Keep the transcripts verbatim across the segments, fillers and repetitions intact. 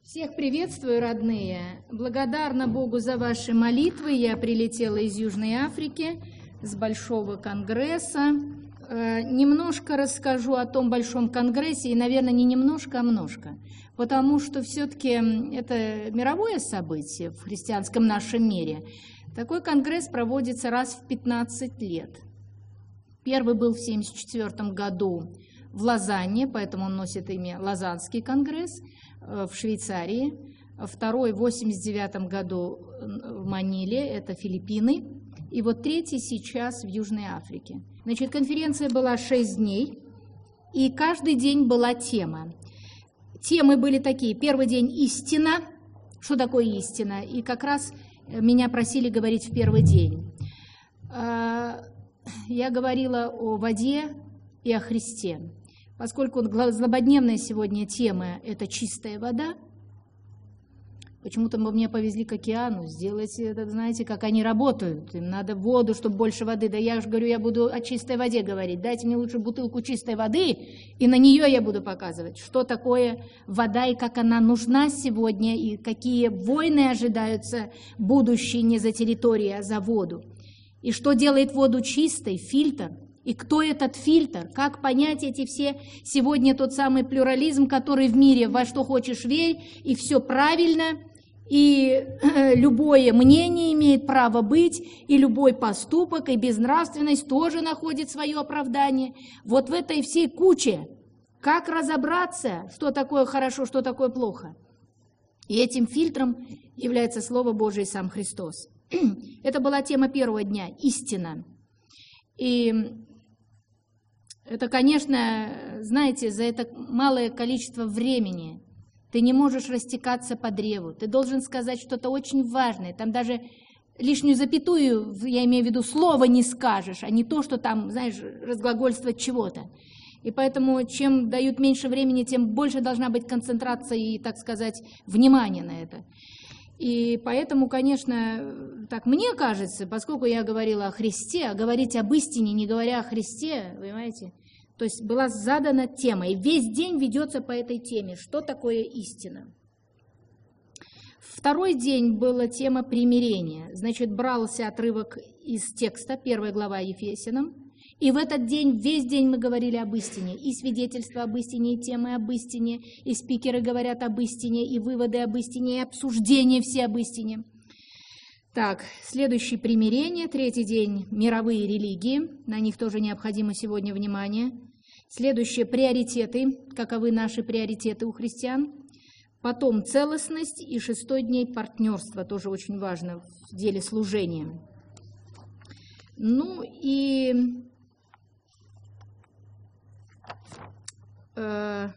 Всех приветствую, родные. Благодарна Богу за ваши молитвы. Я прилетела из Южной Африки с Большого конгресса. Э, немножко расскажу о том Большом конгрессе, и, наверное, не немножко, а множко, потому что все-таки это мировое событие в христианском нашем мире. Такой конгресс проводится раз в пятнадцать лет. Первый был в семьдесят четвёртом году в Лозанне, поэтому он носит имя Лозаннский конгресс, в Швейцарии. Второй в восемьдесят девятом году в Маниле, это Филиппины. И вот третий сейчас в Южной Африке. Значит, конференция была шесть дней, и каждый день была тема. Темы были такие. Первый день – истина. Что такое истина? И как раз меня просили говорить в первый день. Я говорила о воде и о Христе. Поскольку злободневная сегодня тема – это чистая вода, почему-то мне повезли к океану, сделать это, знаете, как они работают. Им надо воду, чтобы больше воды. Да я же говорю, я буду о чистой воде говорить. Дайте мне лучше бутылку чистой воды, и на нее я буду показывать, что такое вода и как она нужна сегодня, и какие войны ожидаются будущие не за территорию, а за воду. И что делает воду чистой, фильтр. И кто этот фильтр? Как понять эти все, сегодня тот самый плюрализм, который в мире во что хочешь верь, и все правильно, и э, любое мнение имеет право быть, и любой поступок, и безнравственность тоже находит свое оправдание. Вот в этой всей куче, как разобраться, что такое хорошо, что такое плохо? И этим фильтром является Слово Божие и сам Христос. Это была тема первого дня – истина. И это, конечно, знаете, за это малое количество времени ты не можешь растекаться по древу. Ты должен сказать что-то очень важное. Там даже лишнюю запятую, я имею в виду, слово не скажешь, а не то, что там, знаешь, разглагольствовать чего-то. И поэтому, чем дают меньше времени, тем больше должна быть концентрация и, так сказать, внимание на это. И поэтому, конечно, так мне кажется, поскольку я говорила о Христе, а говорить об истине, не говоря о Христе, понимаете, то есть была задана тема, и весь день ведется по этой теме, что такое истина. Второй день была тема примирения, значит, брался отрывок из текста, первая глава Ефесянам, и в этот день, весь день мы говорили об истине, и свидетельства об истине, и темы об истине, и спикеры говорят об истине, и выводы об истине, и обсуждения все об истине. Так, следующий примирение, третий день мировые религии, на них тоже необходимо сегодня внимание. Следующие приоритеты, каковы наши приоритеты у христиан. Потом целостность и шестой день партнерство, тоже очень важно в деле служения. Ну и э,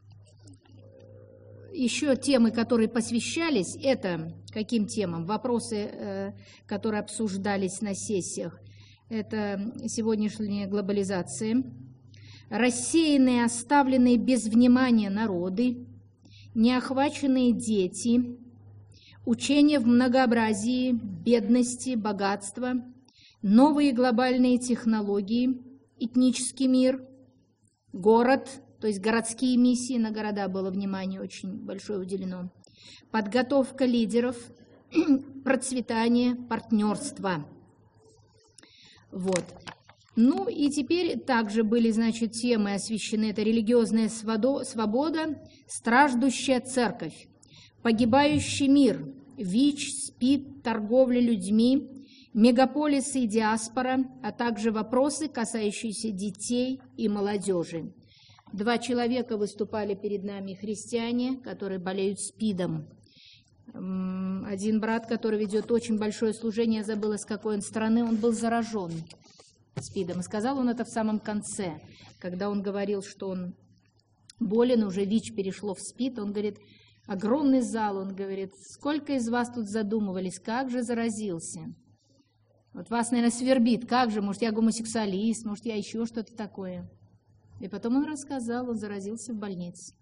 еще темы, которые посвящались, это каким темам? Вопросы, э, которые обсуждались на сессиях, это сегодняшняя глобализация, рассеянные, оставленные без внимания народы, неохваченные дети, учение в многообразии, бедности, богатства, новые глобальные технологии, этнический мир, город, то есть городские миссии, на города было внимание очень большое уделено, подготовка лидеров, процветание, партнерство. Вот. Ну и теперь также были, значит, темы освещены. Это религиозная свобода, страждущая церковь, погибающий мир, ВИЧ, СПИД, торговля людьми, мегаполисы и диаспора, а также вопросы, касающиеся детей и молодежи. Два человека выступали перед нами, христиане, которые болеют СПИДом. Один брат, который ведет очень большое служение, я забыла, с какой он страны, он был заражен СПИДом. И сказал он это в самом конце, когда он говорил, что он болен, уже ВИЧ перешло в СПИД, он говорит, огромный зал, он говорит, сколько из вас тут задумывались, как же заразился? Вот вас, наверное, свербит, как же, может, я гомосексуалист, может, я еще что-то такое. И потом он рассказал, он заразился в больнице.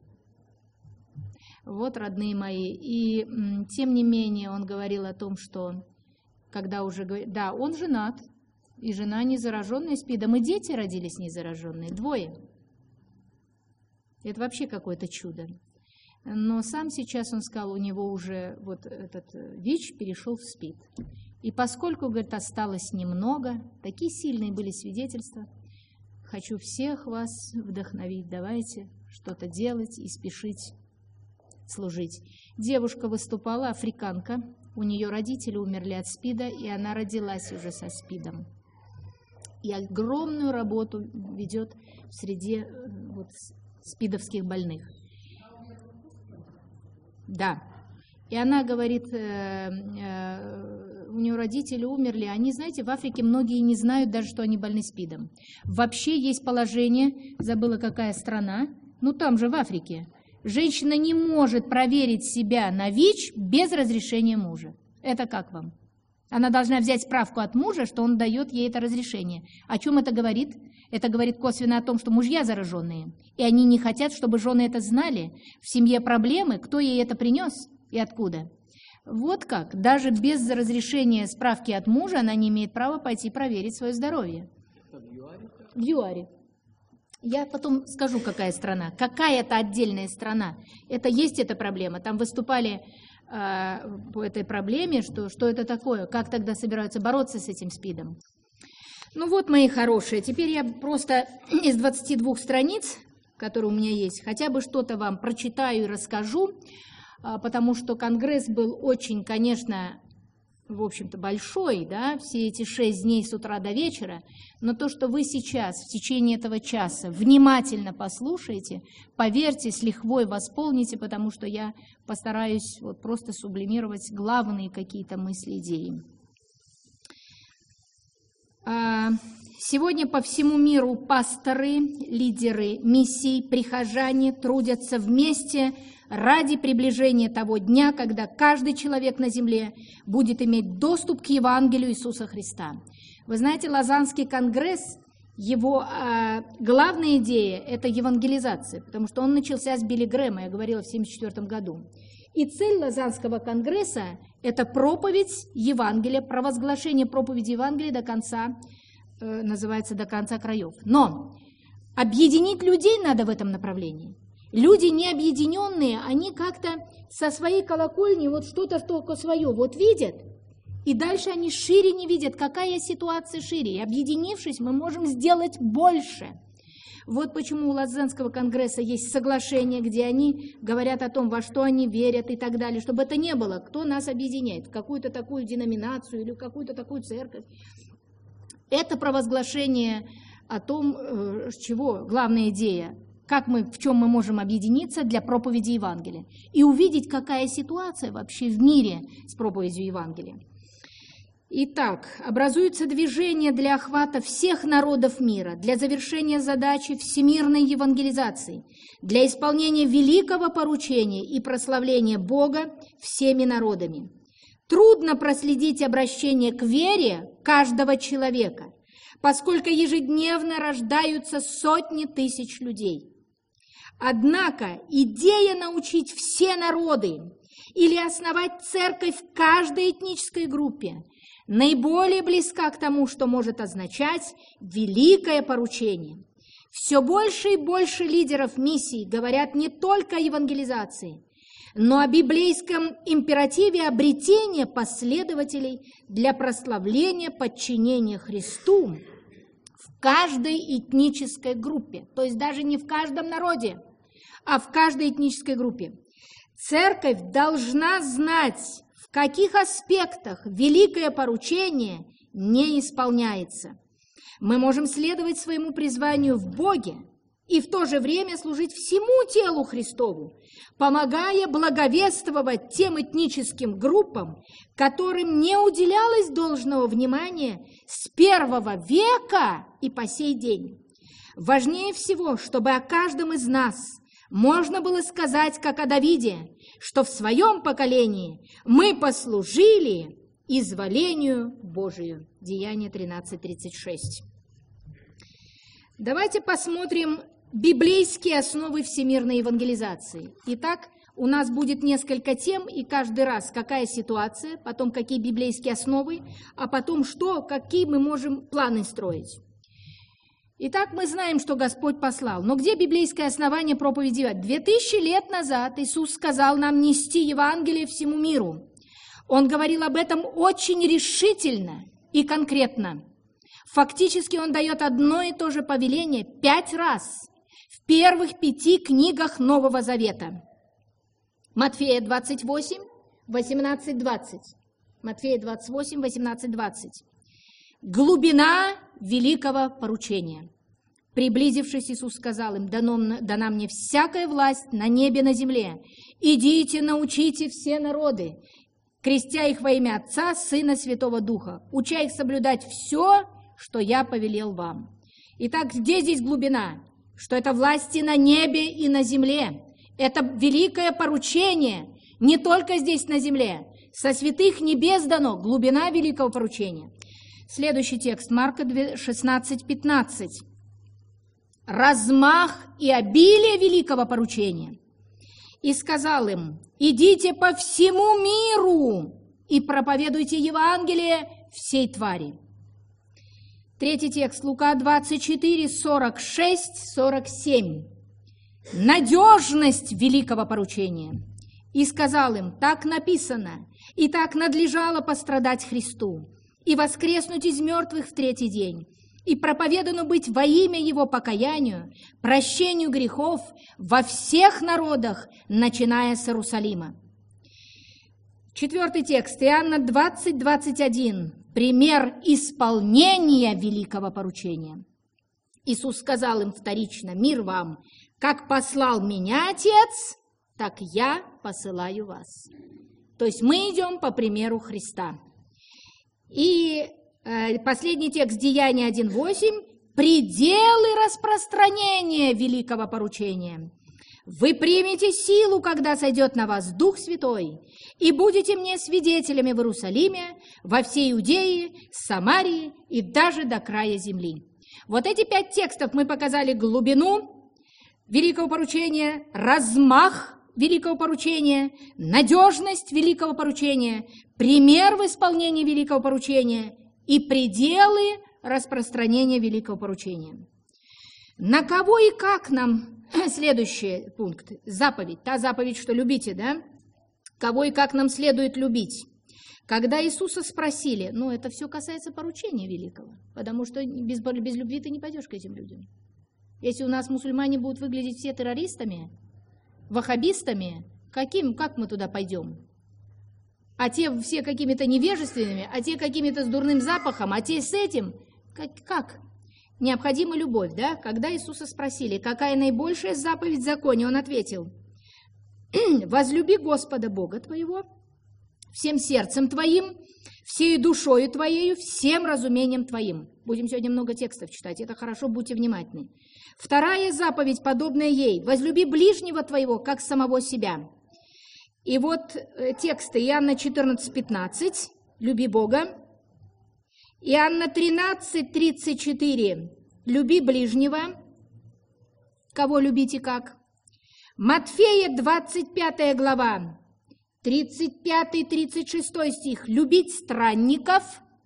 Вот, родные мои, и тем не менее он говорил о том, что, когда уже, да, он женат, и жена не зараженная СПИДом, и дети родились не зараженные, двое. Это вообще какое-то чудо. но сам сейчас, он сказал, у него уже вот этот ВИЧ перешел в СПИД. И поскольку, говорит, осталось немного, такие сильные были свидетельства, хочу всех вас вдохновить, давайте что-то делать и спешить служить. Девушка выступала, африканка, у нее родители умерли от СПИДа, и она родилась уже со СПИДом. И огромную работу ведет в среде вот, СПИДовских больных. Да. И она говорит, э, э, у нее родители умерли. Они, знаете, в Африке многие не знают даже, что они больны СПИДом. Вообще есть положение, забыла какая страна, ну там же в Африке, женщина не может проверить себя на ВИЧ без разрешения мужа. Это как вам? Она должна взять справку от мужа, что он дает ей это разрешение. О чем это говорит? Это говорит косвенно о том, что мужья зараженные, и они не хотят, чтобы жены это знали. В семье проблемы, кто ей это принес и откуда. Вот как, даже без разрешения справки от мужа она не имеет права пойти проверить свое здоровье. В ЮАРе. Я потом скажу, какая страна. Какая-то отдельная страна. Это есть эта проблема. Там выступали э, по этой проблеме, что, что это такое, как тогда собираются бороться с этим СПИДом. Ну вот, мои хорошие, теперь я просто из двадцати двух страниц, которые у меня есть, хотя бы что-то вам прочитаю и расскажу, потому что конгресс был очень, конечно, в общем-то, большой, да, все эти шесть дней с утра до вечера, но то, что вы сейчас в течение этого часа внимательно послушаете, поверьте, с лихвой восполните, потому что я постараюсь вот просто сублимировать главные какие-то мысли, идеи. Сегодня по всему миру пасторы, лидеры миссий, прихожане трудятся вместе ради приближения того дня, когда каждый человек на земле будет иметь доступ к Евангелию Иисуса Христа. Вы знаете, Лозаннский конгресс, его э, главная идея – это евангелизация, потому что он начался с Билли Грэма, я говорила, в семьдесят четвёртом году. И цель Лозаннского конгресса – это проповедь Евангелия, провозглашение проповеди Евангелия до конца, э, называется «До конца краев». Но объединить людей надо в этом направлении. Люди не объединенные, они как-то со своей колокольни вот что-то только свое вот видят, и дальше они шире не видят, какая ситуация шире. И объединившись, мы можем сделать больше. Вот почему у Лозаннского конгресса есть соглашение, где они говорят о том, во что они верят и так далее, чтобы это не было, кто нас объединяет, в какую-то такую деноминацию или в какую-то такую церковь. Это провозглашение о том, чего главная идея, как мы, в чем мы можем объединиться для проповеди Евангелия и увидеть, какая ситуация вообще в мире с проповедью Евангелия. Итак, образуется движение для охвата всех народов мира, для завершения задачи всемирной евангелизации, для исполнения великого поручения и прославления Бога всеми народами. Трудно проследить обращение к вере каждого человека, поскольку ежедневно рождаются сотни тысяч людей. Однако идея научить все народы или основать церковь в каждой этнической группе наиболее близка к тому, что может означать великое поручение. Все больше и больше лидеров миссий говорят не только о евангелизации, но о библейском императиве обретения последователей для прославления подчинения Христу в каждой этнической группе, то есть даже не в каждом народе, а в каждой этнической группе. Церковь должна знать, в каких аспектах великое поручение не исполняется. Мы можем следовать своему призванию в Боге и в то же время служить всему телу Христову, помогая благовествовать тем этническим группам, которым не уделялось должного внимания с первого века и по сей день. Важнее всего, чтобы о каждом из нас можно было сказать, как о Давиде, что в своем поколении мы послужили изволению Божию. Деяние тринадцать тридцать шесть. Давайте посмотрим библейские основы всемирной евангелизации. Итак, у нас будет несколько тем, и каждый раз какая ситуация, потом какие библейские основы, а потом что, какие мы можем планы строить. Итак, мы знаем, что Господь послал. Но где библейское основание проповеди? Две тысячи лет назад Иисус сказал нам нести Евангелие всему миру. Он говорил об этом очень решительно и конкретно. Фактически он дает одно и то же повеление пять раз в первых пяти книгах Нового Завета. Матфея двадцать восемь, восемнадцать, двадцать. Матфея двадцать восемь, восемнадцать, двадцать. Глубина великого поручения. Приблизившись, Иисус сказал им: «Дано, дана мне всякая власть на небе и на земле. Идите, научите все народы, крестя их во имя Отца, Сына, Святого Духа, уча их соблюдать все, что я повелел вам». Итак, где здесь глубина? Что это власти на небе и на земле. Это великое поручение не только здесь на земле. Со святых небес дано глубина великого поручения. Следующий текст, Марка шестнадцать, пятнадцать. «Размах и обилие великого поручения. И сказал им: идите по всему миру и проповедуйте Евангелие всей твари». Третий текст, Лука двадцать четыре, сорок шесть, сорок семь. Надежность великого поручения. И сказал им: так написано, и так надлежало пострадать Христу, и воскреснуть из мертвых в третий день, и проповедано быть во имя Его покаянию, прощению грехов во всех народах, начиная с Иерусалима. Четвертый текст, Иоанна двадцать, двадцать один. Пример исполнения великого поручения. Иисус сказал им вторично: мир вам, как послал меня Отец, так я посылаю вас. То есть мы идем по примеру Христа. И э, последний текст, Деяния один, восемь. Пределы распространения великого поручения. Вы примете силу, когда сойдет на вас Дух Святой, и будете мне свидетелями в Иерусалиме, во всей Иудее, Самарии и даже до края земли. Вот эти пять текстов мы показали глубину великого поручения, размах великого поручения, надежность великого поручения, пример в исполнении великого поручения и пределы распространения великого поручения. На кого и как нам, следующий пункт, заповедь, та заповедь, что любите, да? Кого и как нам следует любить? Когда Иисуса спросили, ну, это все касается поручения великого, потому что без, без любви ты не пойдешь к этим людям. Если у нас мусульмане будут выглядеть все террористами, ваххабистами, каким, как мы туда пойдем? А те все какими-то невежественными, а те какими-то с дурным запахом, а те с этим, как? как? Необходима любовь, да? Когда Иисуса спросили, какая наибольшая заповедь в законе, Он ответил: возлюби Господа Бога твоего всем сердцем твоим, всей душою твоею, всем разумением твоим. Будем сегодня много текстов читать, это хорошо, будьте внимательны. Вторая заповедь, подобная ей: возлюби ближнего твоего, как самого себя. И вот тексты Иоанна четырнадцать, пятнадцать, люби Бога. Иоанна тринадцать, тридцать четыре, люби ближнего. Кого любить и как? Матфея двадцать пятая глава, тридцать пятый, тридцать шестой стих, любить странников.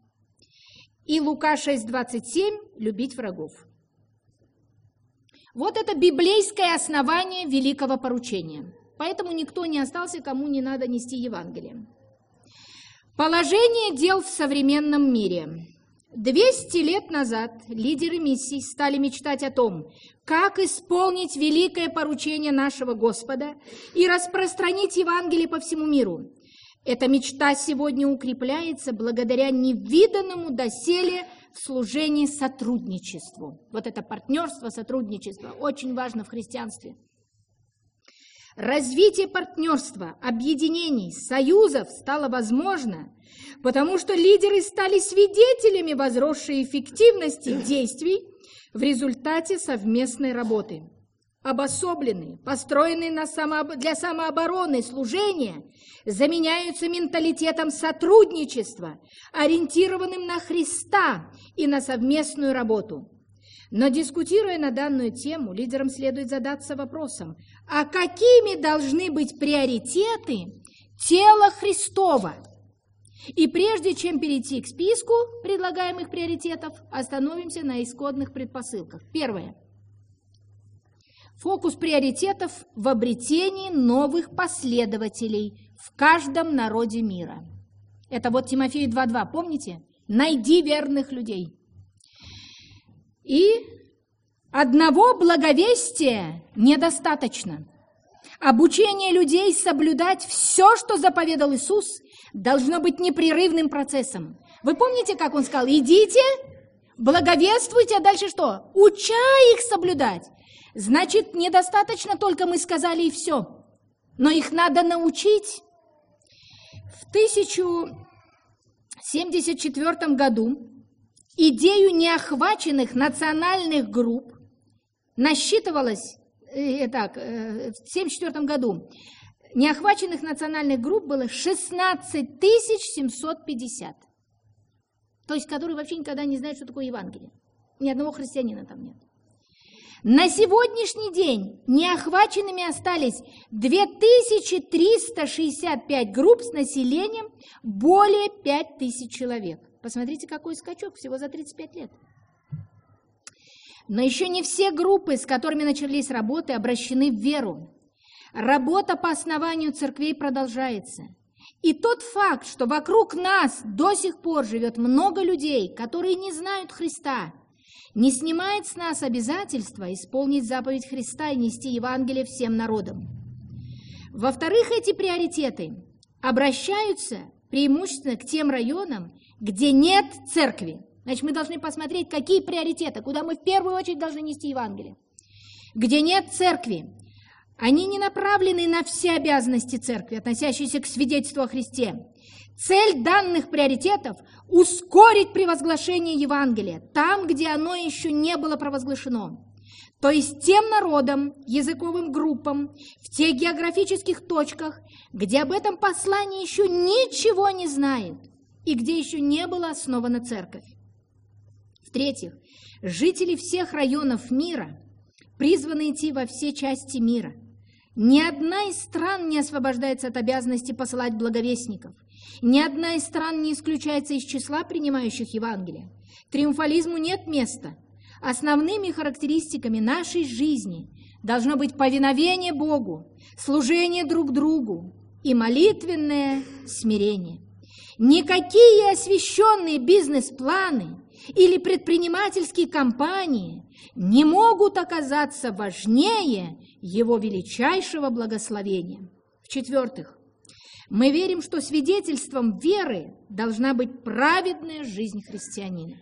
И Лука шесть, двадцать семь, любить врагов. Вот это библейское основание великого поручения. Поэтому никто не остался, кому не надо нести Евангелие. Положение дел в современном мире. двести лет назад лидеры миссий стали мечтать о том, как исполнить великое поручение нашего Господа и распространить Евангелие по всему миру. Эта мечта сегодня укрепляется благодаря невиданному доселе в служении сотрудничеству. Вот это партнерство, сотрудничество очень важно в христианстве. Развитие партнерства, объединений, союзов стало возможно, потому что лидеры стали свидетелями возросшей эффективности действий в результате совместной работы. Обособленные, построенные на самооб... для самообороны служения заменяются менталитетом сотрудничества, ориентированным на Христа и на совместную работу. Но дискутируя на данную тему, лидерам следует задаться вопросом, а какими должны быть приоритеты тела Христова? И прежде чем перейти к списку предлагаемых приоритетов, остановимся на исходных предпосылках. Первое. Фокус приоритетов в обретении новых последователей в каждом народе мира. Это вот Тимофею два два, помните? Найди верных людей. И одного благовестия недостаточно. Обучение людей соблюдать все, что заповедал Иисус, должно быть непрерывным процессом. Вы помните, как он сказал? Идите, благовествуйте, а дальше что? Уча их соблюдать. Значит, недостаточно только мы сказали и все, но их надо научить. В тысяча семьдесят четвёртом году идею неохваченных национальных групп насчитывалось, э, так, э, в семьдесят четвёртом году неохваченных национальных групп было шестнадцать тысяч семьсот пятьдесят, то есть которые вообще никогда не знают, что такое Евангелие. Ни одного христианина там нет. На сегодняшний день неохваченными остались две тысячи триста шестьдесят пять групп с населением более пяти тысяч человек. Посмотрите, какой скачок всего за тридцать пять лет. Но еще не все группы, с которыми начались работы, обращены в веру. Работа по основанию церквей продолжается. И тот факт, что вокруг нас до сих пор живет много людей, которые не знают Христа, не снимает с нас обязательства исполнить заповедь Христа и нести Евангелие всем народам. Во-вторых, эти приоритеты обращаются преимущественно к тем районам, где нет церкви. Значит, мы должны посмотреть, какие приоритеты, куда мы в первую очередь должны нести Евангелие. Где нет церкви, они не направлены на все обязанности церкви, относящиеся к свидетельству о Христе. Цель данных приоритетов – ускорить превозглашение Евангелия там, где оно еще не было провозглашено. То есть тем народам, языковым группам, в тех географических точках, где об этом послании еще ничего не знает и где еще не была основана церковь. В-третьих, жители всех районов мира призваны идти во все части мира. Ни одна из стран не освобождается от обязанности посылать благовестников. Ни одна из стран не исключается из числа принимающих Евангелие. Триумфализму нет места. Основными характеристиками нашей жизни должно быть повиновение Богу, служение друг другу и молитвенное смирение. Никакие освященные бизнес-планы или предпринимательские кампании не могут оказаться важнее Его величайшего благословения. В-четвертых, мы верим, что свидетельством веры должна быть праведная жизнь христианина.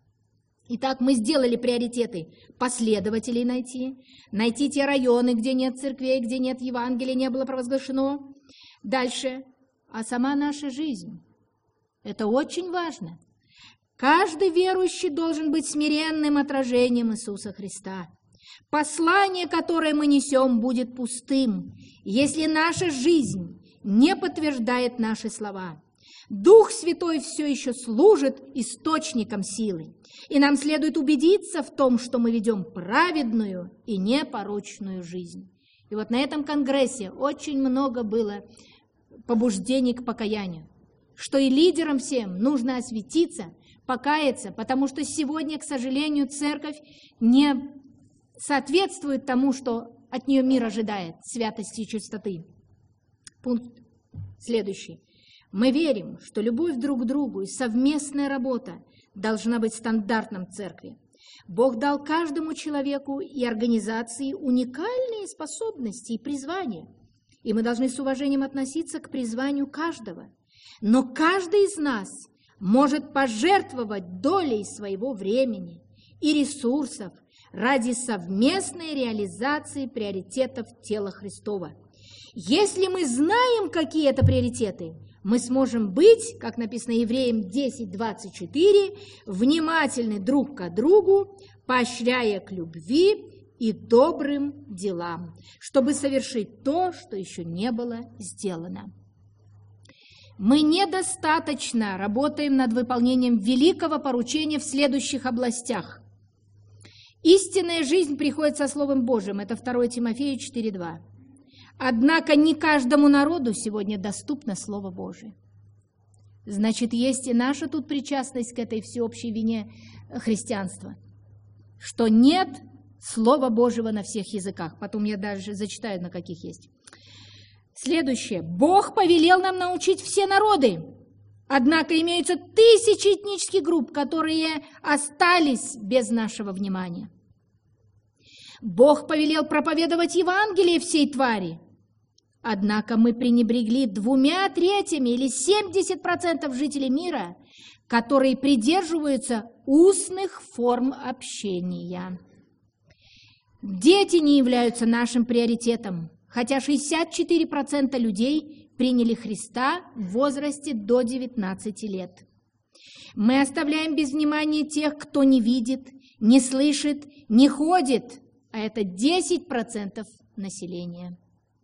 Итак, мы сделали приоритеты последователей найти, найти те районы, где нет церквей, где нет Евангелия, не было провозглашено. Дальше, а сама наша жизнь. Это очень важно. Каждый верующий должен быть смиренным отражением Иисуса Христа. Послание, которое мы несем, будет пустым, если наша жизнь не подтверждает наши слова. Дух Святой все еще служит источником силы, и нам следует убедиться в том, что мы ведем праведную и непорочную жизнь. И вот на этом конгрессе очень много было побуждений к покаянию, что и лидерам всем нужно осветиться, покаяться, потому что сегодня, к сожалению, церковь не соответствует тому, что от нее мир ожидает, святости и чистоты. Пункт следующий. Мы верим, что любовь друг к другу и совместная работа должна быть стандартом церкви. Бог дал каждому человеку и организации уникальные способности и призвания, и мы должны с уважением относиться к призванию каждого. Но каждый из нас может пожертвовать долей своего времени и ресурсов ради совместной реализации приоритетов тела Христова. Если мы знаем, какие это приоритеты, мы сможем быть, как написано Евреям десять двадцать четыре, внимательны друг к другу, поощряя к любви и добрым делам, чтобы совершить то, что еще не было сделано. Мы недостаточно работаем над выполнением великого поручения в следующих областях. Истинная жизнь приходит со Словом Божьим, это второе Тимофею четыре два. Однако не каждому народу сегодня доступно Слово Божие. Значит, есть и наша тут причастность к этой всеобщей вине христианства, что нет Слова Божьего на всех языках. Потом я даже зачитаю, на каких есть. Следующее. Бог повелел нам научить все народы. Однако имеются тысячи этнических групп, которые остались без нашего внимания. Бог повелел проповедовать Евангелие всей твари. Однако мы пренебрегли двумя третьими или семьдесят процентов жителей мира, которые придерживаются устных форм общения. Дети не являются нашим приоритетом, хотя шестьдесят четыре процента людей приняли Христа в возрасте до девятнадцати лет. Мы оставляем без внимания тех, кто не видит, не слышит, не ходит, а это десять процентов населения.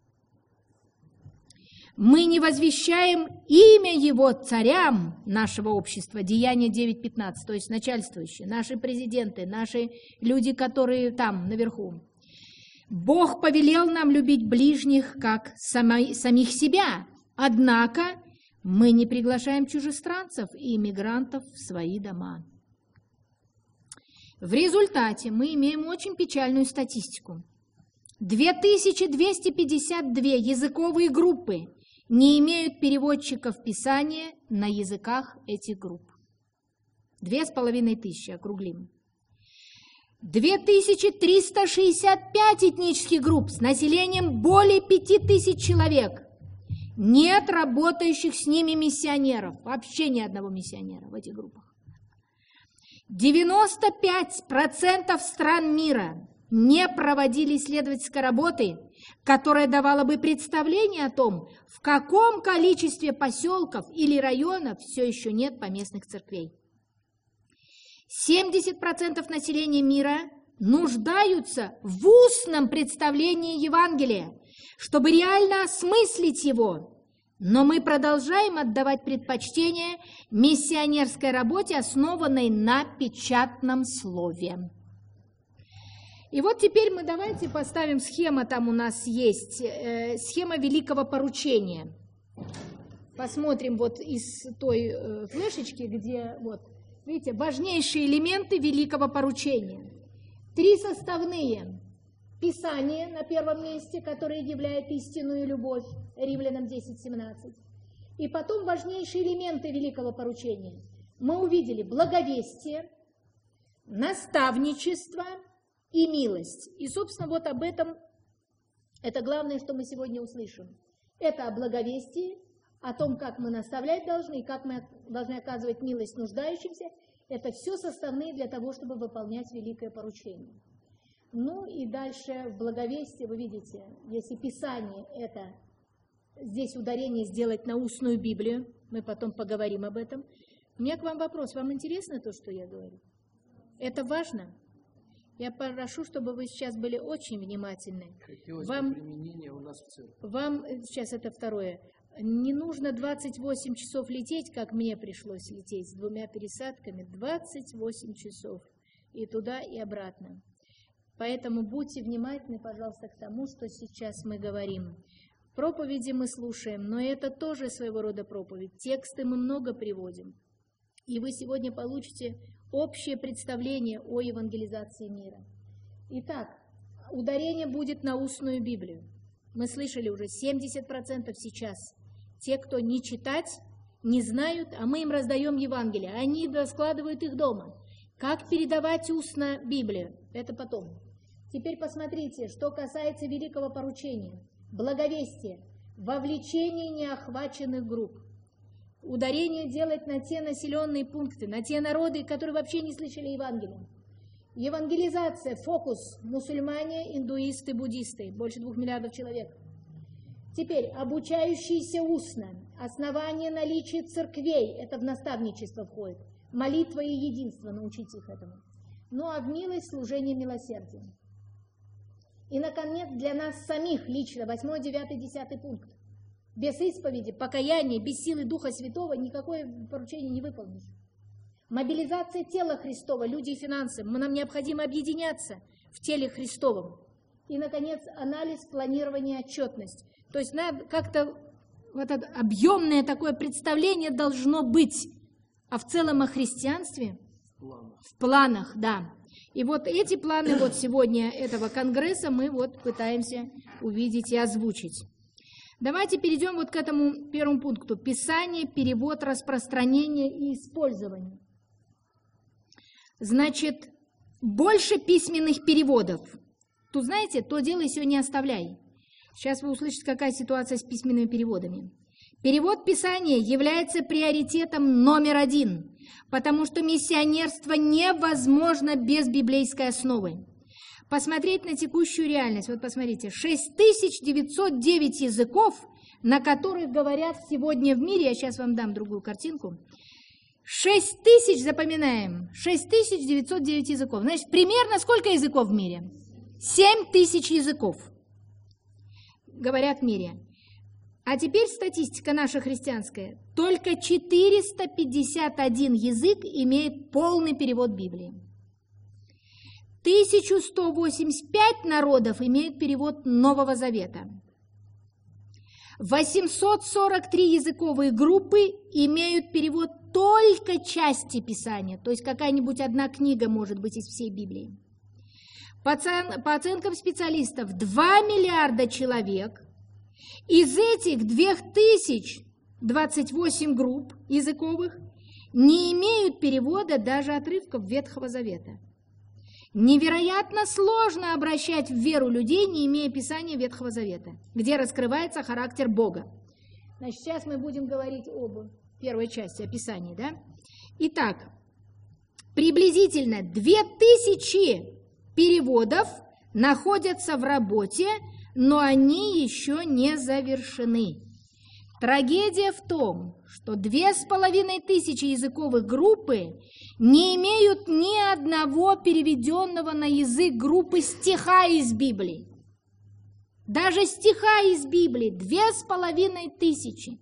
Мы не возвещаем имя Его царям нашего общества, Деяния девять пятнадцать, то есть начальствующие, наши президенты, наши люди, которые там, наверху. Бог повелел нам любить ближних, как самой, самих себя, однако мы не приглашаем чужестранцев и иммигрантов в свои дома. В результате мы имеем очень печальную статистику. две тысячи двести пятьдесят две языковые группы не имеют переводчиков Писания на языках этих групп. Две с половиной тысячи, округлим. две тысячи триста шестьдесят пять этнических групп с населением более пяти тысяч человек. Нет работающих с ними миссионеров, вообще ни одного миссионера в этих группах. девяносто пять процентов стран мира не проводили исследовательской работы, которая давала бы представление о том, в каком количестве поселков или районов все еще нет поместных церквей. семьдесят процентов населения мира нуждаются в устном представлении Евангелия, чтобы реально осмыслить его. Но мы продолжаем отдавать предпочтение миссионерской работе, основанной на печатном слове. И вот теперь мы давайте поставим схему, там у нас есть э, схема великого поручения. Посмотрим вот из той э, флешечки, где, вот, видите, важнейшие элементы великого поручения. Три составные. Писание на первом месте, которое являет истинную любовь, Римлянам десять семнадцать. И потом важнейшие элементы великого поручения. Мы увидели благовестие, наставничество и милость. И, собственно, вот об этом, это главное, что мы сегодня услышим. Это о благовестии, о том, как мы наставлять должны, как мы должны оказывать милость нуждающимся. Это все составные для того, чтобы выполнять великое поручение. Ну и дальше в благовестии, вы видите, если Писание, это здесь ударение сделать на устную Библию, мы потом поговорим об этом. У меня к вам вопрос, вам интересно то, что я говорю? Это важно? Я прошу, чтобы вы сейчас были очень внимательны. Хотелось вам, бы применение у нас в церкви. Вам, сейчас это второе, не нужно двадцать восемь часов лететь, как мне пришлось лететь, с двумя пересадками, двадцать восемь часов, и туда, и обратно. Поэтому будьте внимательны, пожалуйста, к тому, что сейчас мы говорим. Проповеди мы слушаем, но это тоже своего рода проповедь. Тексты мы много приводим. И вы сегодня получите общее представление о евангелизации мира. Итак, ударение будет на устную Библию. Мы слышали уже семьдесят процентов сейчас. Те, кто не читать, не знают, а мы им раздаем Евангелие. Они раскладывают их дома. Как передавать устно Библию? Это потом. Теперь посмотрите, что касается великого поручения. Благовестие. Вовлечение неохваченных групп. Ударение делать на те населенные пункты, на те народы, которые вообще не слышали Евангелия. Евангелизация, фокус, мусульмане, индуисты, буддисты, больше двух миллиардов человек. Теперь, обучающиеся устно, основание наличия церквей, это в наставничество входит, молитва и единство, научить их этому. Ну а в милость служение милосердием. И, наконец, для нас самих лично, восьмой, девятый, десятый пункт. Без исповеди, покаяния, без силы Духа Святого никакое поручение не выполнишь. Мобилизация тела Христова, люди и финансы. Нам необходимо объединяться в теле Христовом. И, наконец, анализ, планирование, отчетность. То есть надо как-то вот это объемное такое представление должно быть. А в целом о христианстве? В планах. В планах, да. И вот эти планы вот сегодня этого конгресса мы вот пытаемся увидеть и озвучить. Давайте перейдем вот к этому первому пункту. Писание, перевод, распространение и использование. Значит, больше письменных переводов. Тут, знаете, то делай, сё не оставляй. Сейчас вы услышите, какая ситуация с письменными переводами. Перевод Писания является приоритетом номер один, потому что миссионерство невозможно без библейской основы. Посмотреть на текущую реальность. Вот посмотрите, шесть тысяч девятьсот девять языков, на которых говорят сегодня в мире. Я сейчас вам дам другую картинку. шесть тысяч, запоминаем, шесть тысяч девятьсот девять языков. Значит, примерно сколько языков в мире? семь тысяч языков говорят в мире. А теперь статистика наша христианская. Только четыреста пятьдесят один язык имеет полный перевод Библии. тысяча сто восемьдесят пять народов имеют перевод Нового Завета. восемьсот сорок три языковые группы имеют перевод только части Писания, то есть какая-нибудь одна книга может быть из всей Библии. По оценкам специалистов, два миллиарда человек, из этих две тысячи двадцать восемь групп языковых не имеют перевода даже отрывков Ветхого Завета. Невероятно сложно обращать в веру людей, не имея Писания Ветхого Завета, где раскрывается характер Бога. Значит, сейчас мы будем говорить об первой части описания, да? Итак, приблизительно две тысячи переводов находятся в работе, но они еще не завершены. Трагедия в том, что две с половиной тысячи языковых группы не имеют ни одного переведенного на язык группы стиха из Библии. Даже стиха из Библии две с половиной тысячи.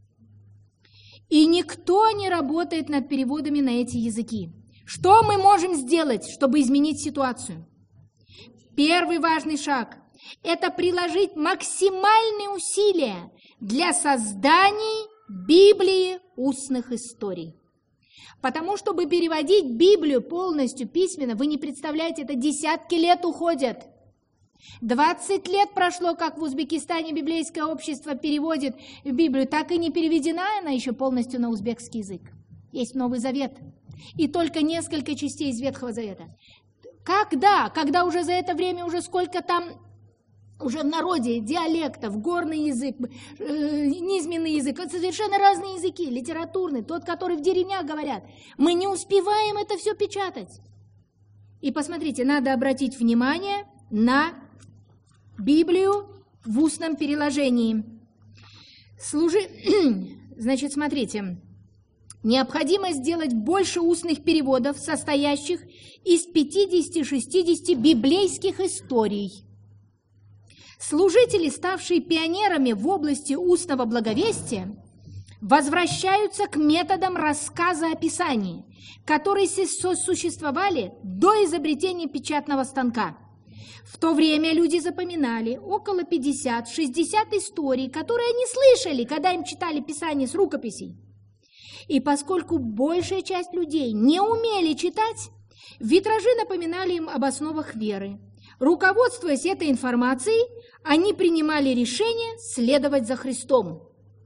И никто не работает над переводами на эти языки. Что мы можем сделать, чтобы изменить ситуацию? Первый важный шаг – это приложить максимальные усилия для создания Библии устных историй. Потому, чтобы переводить Библию полностью письменно, вы не представляете, это десятки лет уходят. двадцать лет прошло, как в Узбекистане библейское общество переводит Библию, так и не переведена она еще полностью на узбекский язык. Есть Новый Завет, и только несколько частей из Ветхого Завета. Когда? Когда уже за это время уже сколько там уже в народе диалектов, горный язык, э, низменный язык, это совершенно разные языки, литературный, тот, который в деревнях говорят. Мы не успеваем это все печатать. И посмотрите, надо обратить внимание на Библию в устном переложении. Служи... Значит, смотрите, необходимо сделать больше устных переводов, состоящих из пятидесяти-шестидесяти библейских историй. Служители, ставшие пионерами в области устного благовестия, возвращаются к методам рассказа о Писании, которые существовали до изобретения печатного станка. В то время люди запоминали около пятьдесят-шестьдесят историй, которые они слышали, когда им читали Писание с рукописей. И поскольку большая часть людей не умели читать, витражи напоминали им об основах веры. Руководствуясь этой информацией, они принимали решение следовать за Христом.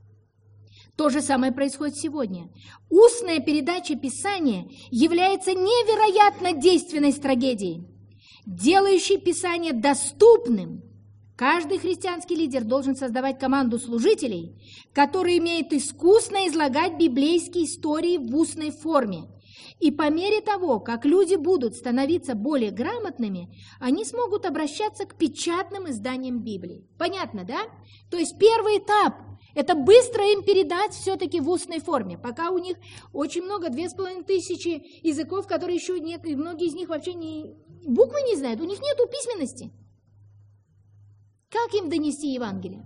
То же самое происходит сегодня. Устная передача Писания является невероятно действенной трагедией, делающей Писание доступным. Каждый христианский лидер должен создавать команду служителей, которые умеют искусно излагать библейские истории в устной форме. И по мере того, как люди будут становиться более грамотными, они смогут обращаться к печатным изданиям Библии. Понятно, да? То есть первый этап – это быстро им передать все-таки в устной форме. Пока у них очень много, две с половиной тысячи языков, которые еще нет, и многие из них вообще не, буквы не знают, у них нет письменности. Как им донести Евангелие?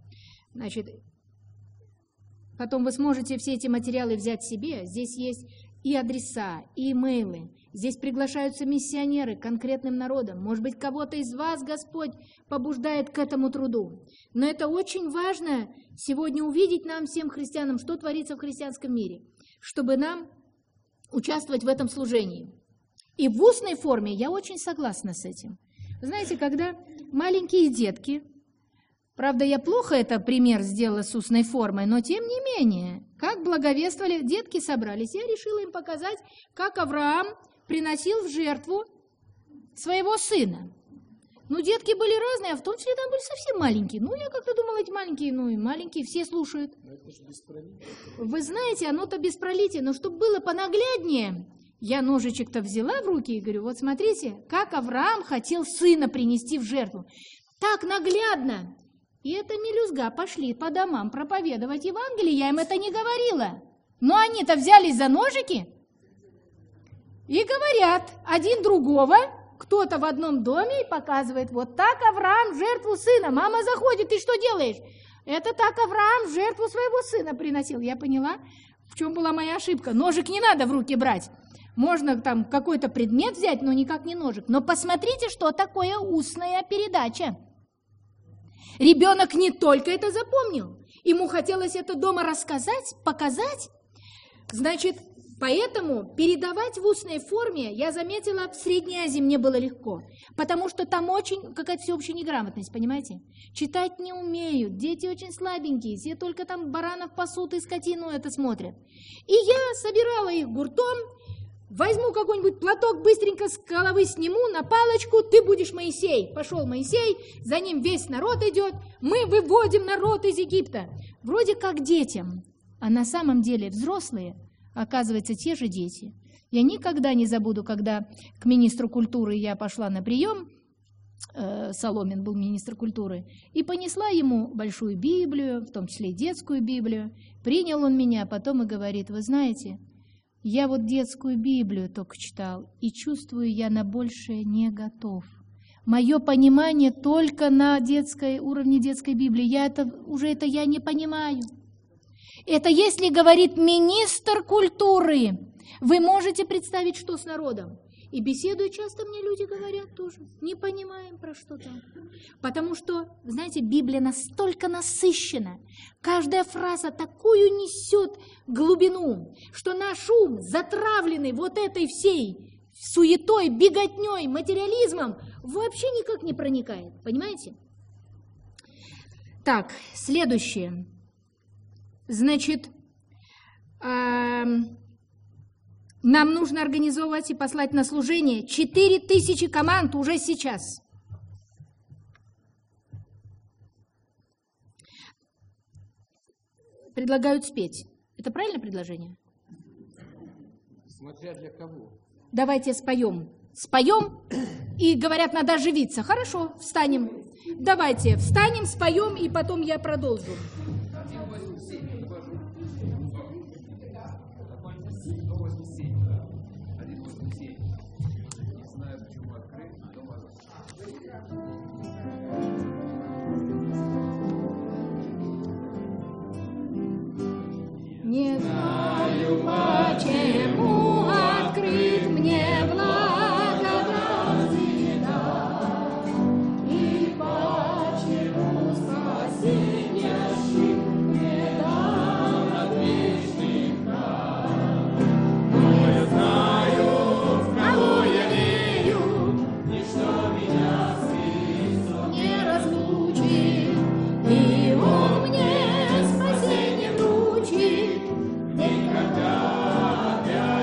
Значит, потом вы сможете все эти материалы взять себе. Здесь есть и адреса, и имейлы. Здесь приглашаются миссионеры к конкретным народам. Может быть, кого-то из вас Господь побуждает к этому труду. Но это очень важно сегодня увидеть нам, всем христианам, что творится в христианском мире, чтобы нам участвовать в этом служении. И в устной форме я очень согласна с этим. Вы знаете, когда маленькие детки, правда, я плохо это пример сделала с устной формой, но тем не менее, как благовествовали, детки собрались, я решила им показать, как Авраам приносил в жертву своего сына. Ну, детки были разные, а в том числе там были совсем маленькие. Ну, я как-то думала, эти маленькие, ну и маленькие, все слушают. Вы знаете, оно-то без пролития, но чтобы было понагляднее, я ножичек-то взяла в руки и говорю, вот смотрите, как Авраам хотел сына принести в жертву. Так наглядно. И это мелюзга пошли по домам проповедовать Евангелие, я им это не говорила. Но они-то взялись за ножики и говорят один другого, кто-то в одном доме и показывает, вот так Авраам в жертву сына. Мама заходит, ты что делаешь? Это так Авраам в жертву своего сына приносил. Я поняла, в чем была моя ошибка. Ножик не надо в руки брать. Можно там какой-то предмет взять, но никак не ножик. Но посмотрите, что такое устная передача. Ребенок не только это запомнил, ему хотелось это дома рассказать, показать. Значит, поэтому передавать в устной форме, я заметила, в Средней Азии мне было легко, потому что там очень какая-то всеобщая неграмотность, понимаете? Читать не умеют, дети очень слабенькие, все только там баранов пасут и скотину это смотрят. И я собирала их гуртом, возьму какой-нибудь платок, быстренько с головы сниму на палочку, ты будешь Моисей. Пошел Моисей, за ним весь народ идет, мы выводим народ из Египта. Вроде как детям, а на самом деле взрослые, оказывается, те же дети. Я никогда не забуду, когда к министру культуры я пошла на прием, э, Соломин был министр культуры, и понесла ему большую Библию, в том числе и детскую Библию. Принял он меня, потом и говорит, вы знаете, я вот детскую Библию только читал, и чувствую, я на большее не готов. Мое понимание только на детской, уровне детской Библии. Я это, уже это я не понимаю. Это если говорит министр культуры. Вы можете представить, что с народом? И беседуя часто мне люди говорят тоже, не понимаем, про что там. Потому что, знаете, Библия настолько насыщена, каждая фраза такую несет глубину, что наш ум, затравленный вот этой всей суетой, беготней, материализмом, вообще никак не проникает, понимаете? Так, следующее. Значит, эм... нам нужно организовать и послать на служение четыре тысячи команд уже сейчас. Предлагают спеть. Это правильное предложение? Смотря для кого. Давайте споем. Споем, и говорят, надо оживиться. Хорошо, встанем. Давайте, встанем, споем, и потом я продолжу. Не знаю, почему открыт мне благодать всегда, и почему спасение мне дан от вечных край. Но я знаю, в кого я верю, ничто меня с Христом не разлучит, и Он мне спасение вручит. Никогда опять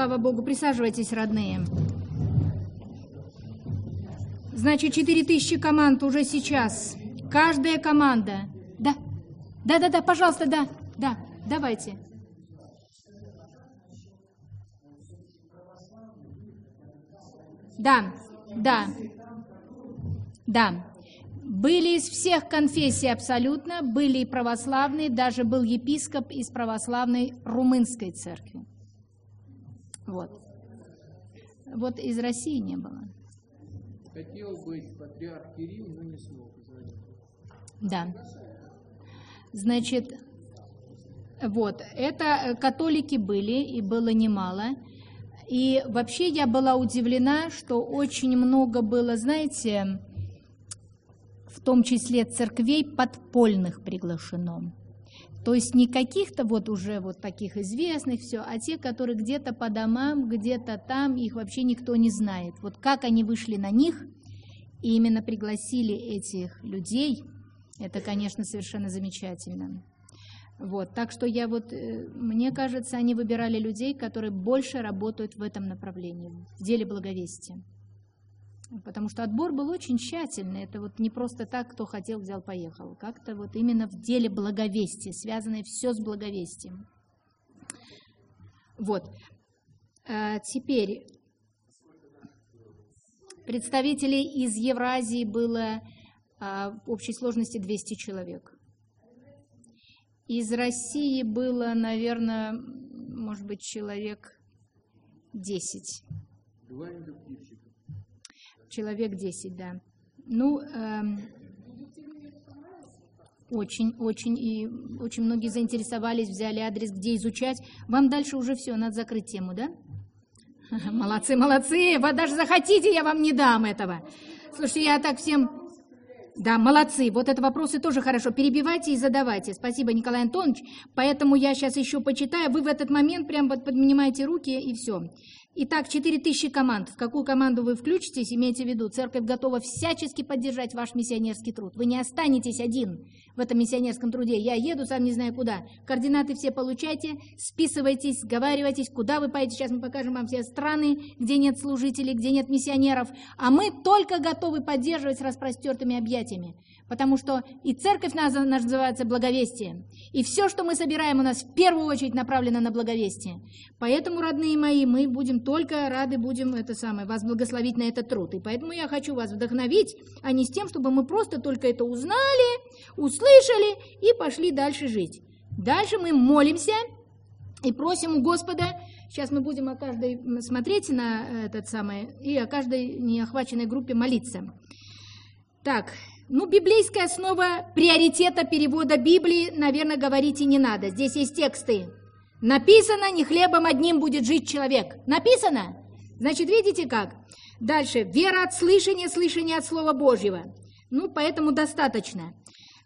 слава Богу. Присаживайтесь, родные. Значит, четыре тысячи команд уже сейчас. Каждая команда. Да, да, да, да, пожалуйста, да, да, давайте. Да, да, да. Были из всех конфессий абсолютно, были и православные, даже был епископ из православной румынской церкви. Вот. Вот из России не было. Хотел быть патриарх Кирилл, но не смог. Да. Значит, вот, это католики были, и было немало. И вообще я была удивлена, что очень много было, знаете, в том числе церквей подпольных приглашено. То есть не каких-то вот уже вот таких известных, все, а те, которые где-то по домам, где-то там, их вообще никто не знает. Вот как они вышли на них и именно пригласили этих людей, это, конечно, совершенно замечательно. Вот, так что я вот, мне кажется, они выбирали людей, которые больше работают в этом направлении, в деле благовестия. Потому что отбор был очень тщательный, это вот не просто так, кто хотел, взял, поехал. Как-то вот именно в деле благовестия, связанное все с благовестием. Вот. А теперь представителей из Евразии было а, в общей сложности двести человек. Из России было, наверное, может быть, человек десять. Два индуктивщика. Человек десять, да. Ну, эм, очень, очень, и очень многие заинтересовались, взяли адрес, где изучать. Вам дальше уже все, надо закрыть тему, да? Молодцы, молодцы, вы даже захотите, я вам не дам этого. Слушайте, я так всем... Да, молодцы, вот это вопросы тоже хорошо, перебивайте и задавайте. Спасибо, Николай Антонович, поэтому я сейчас еще почитаю, вы в этот момент прям вот поднимаете руки и все. Итак, четыре тысячи команд. В какую команду вы включитесь, имейте в виду, церковь готова всячески поддержать ваш миссионерский труд. Вы не останетесь один в этом миссионерском труде. Я еду, сам не знаю куда. Координаты все получайте, списывайтесь, сговаривайтесь, куда вы поедете. Сейчас мы покажем вам все страны, где нет служителей, где нет миссионеров. А мы только готовы поддерживать с распростертыми объятиями. Потому что и церковь наша называется благовестие. И все, что мы собираем, у нас в первую очередь направлено на благовестие. Поэтому, родные мои, мы будем только рады будем это самое, вас благословить на этот труд. И поэтому я хочу вас вдохновить, а не с тем, чтобы мы просто только это узнали, услышали и пошли дальше жить. Дальше мы молимся и просим у Господа, сейчас мы будем о каждой смотреть на этот самый, и о каждой неохваченной группе молиться. Так, ну, библейская основа приоритета перевода Библии, наверное, говорить и не надо. Здесь есть тексты. Написано, не хлебом одним будет жить человек. Написано? Значит, видите как? Дальше. Вера от слышания, слышание от Слова Божьего. Ну, поэтому достаточно.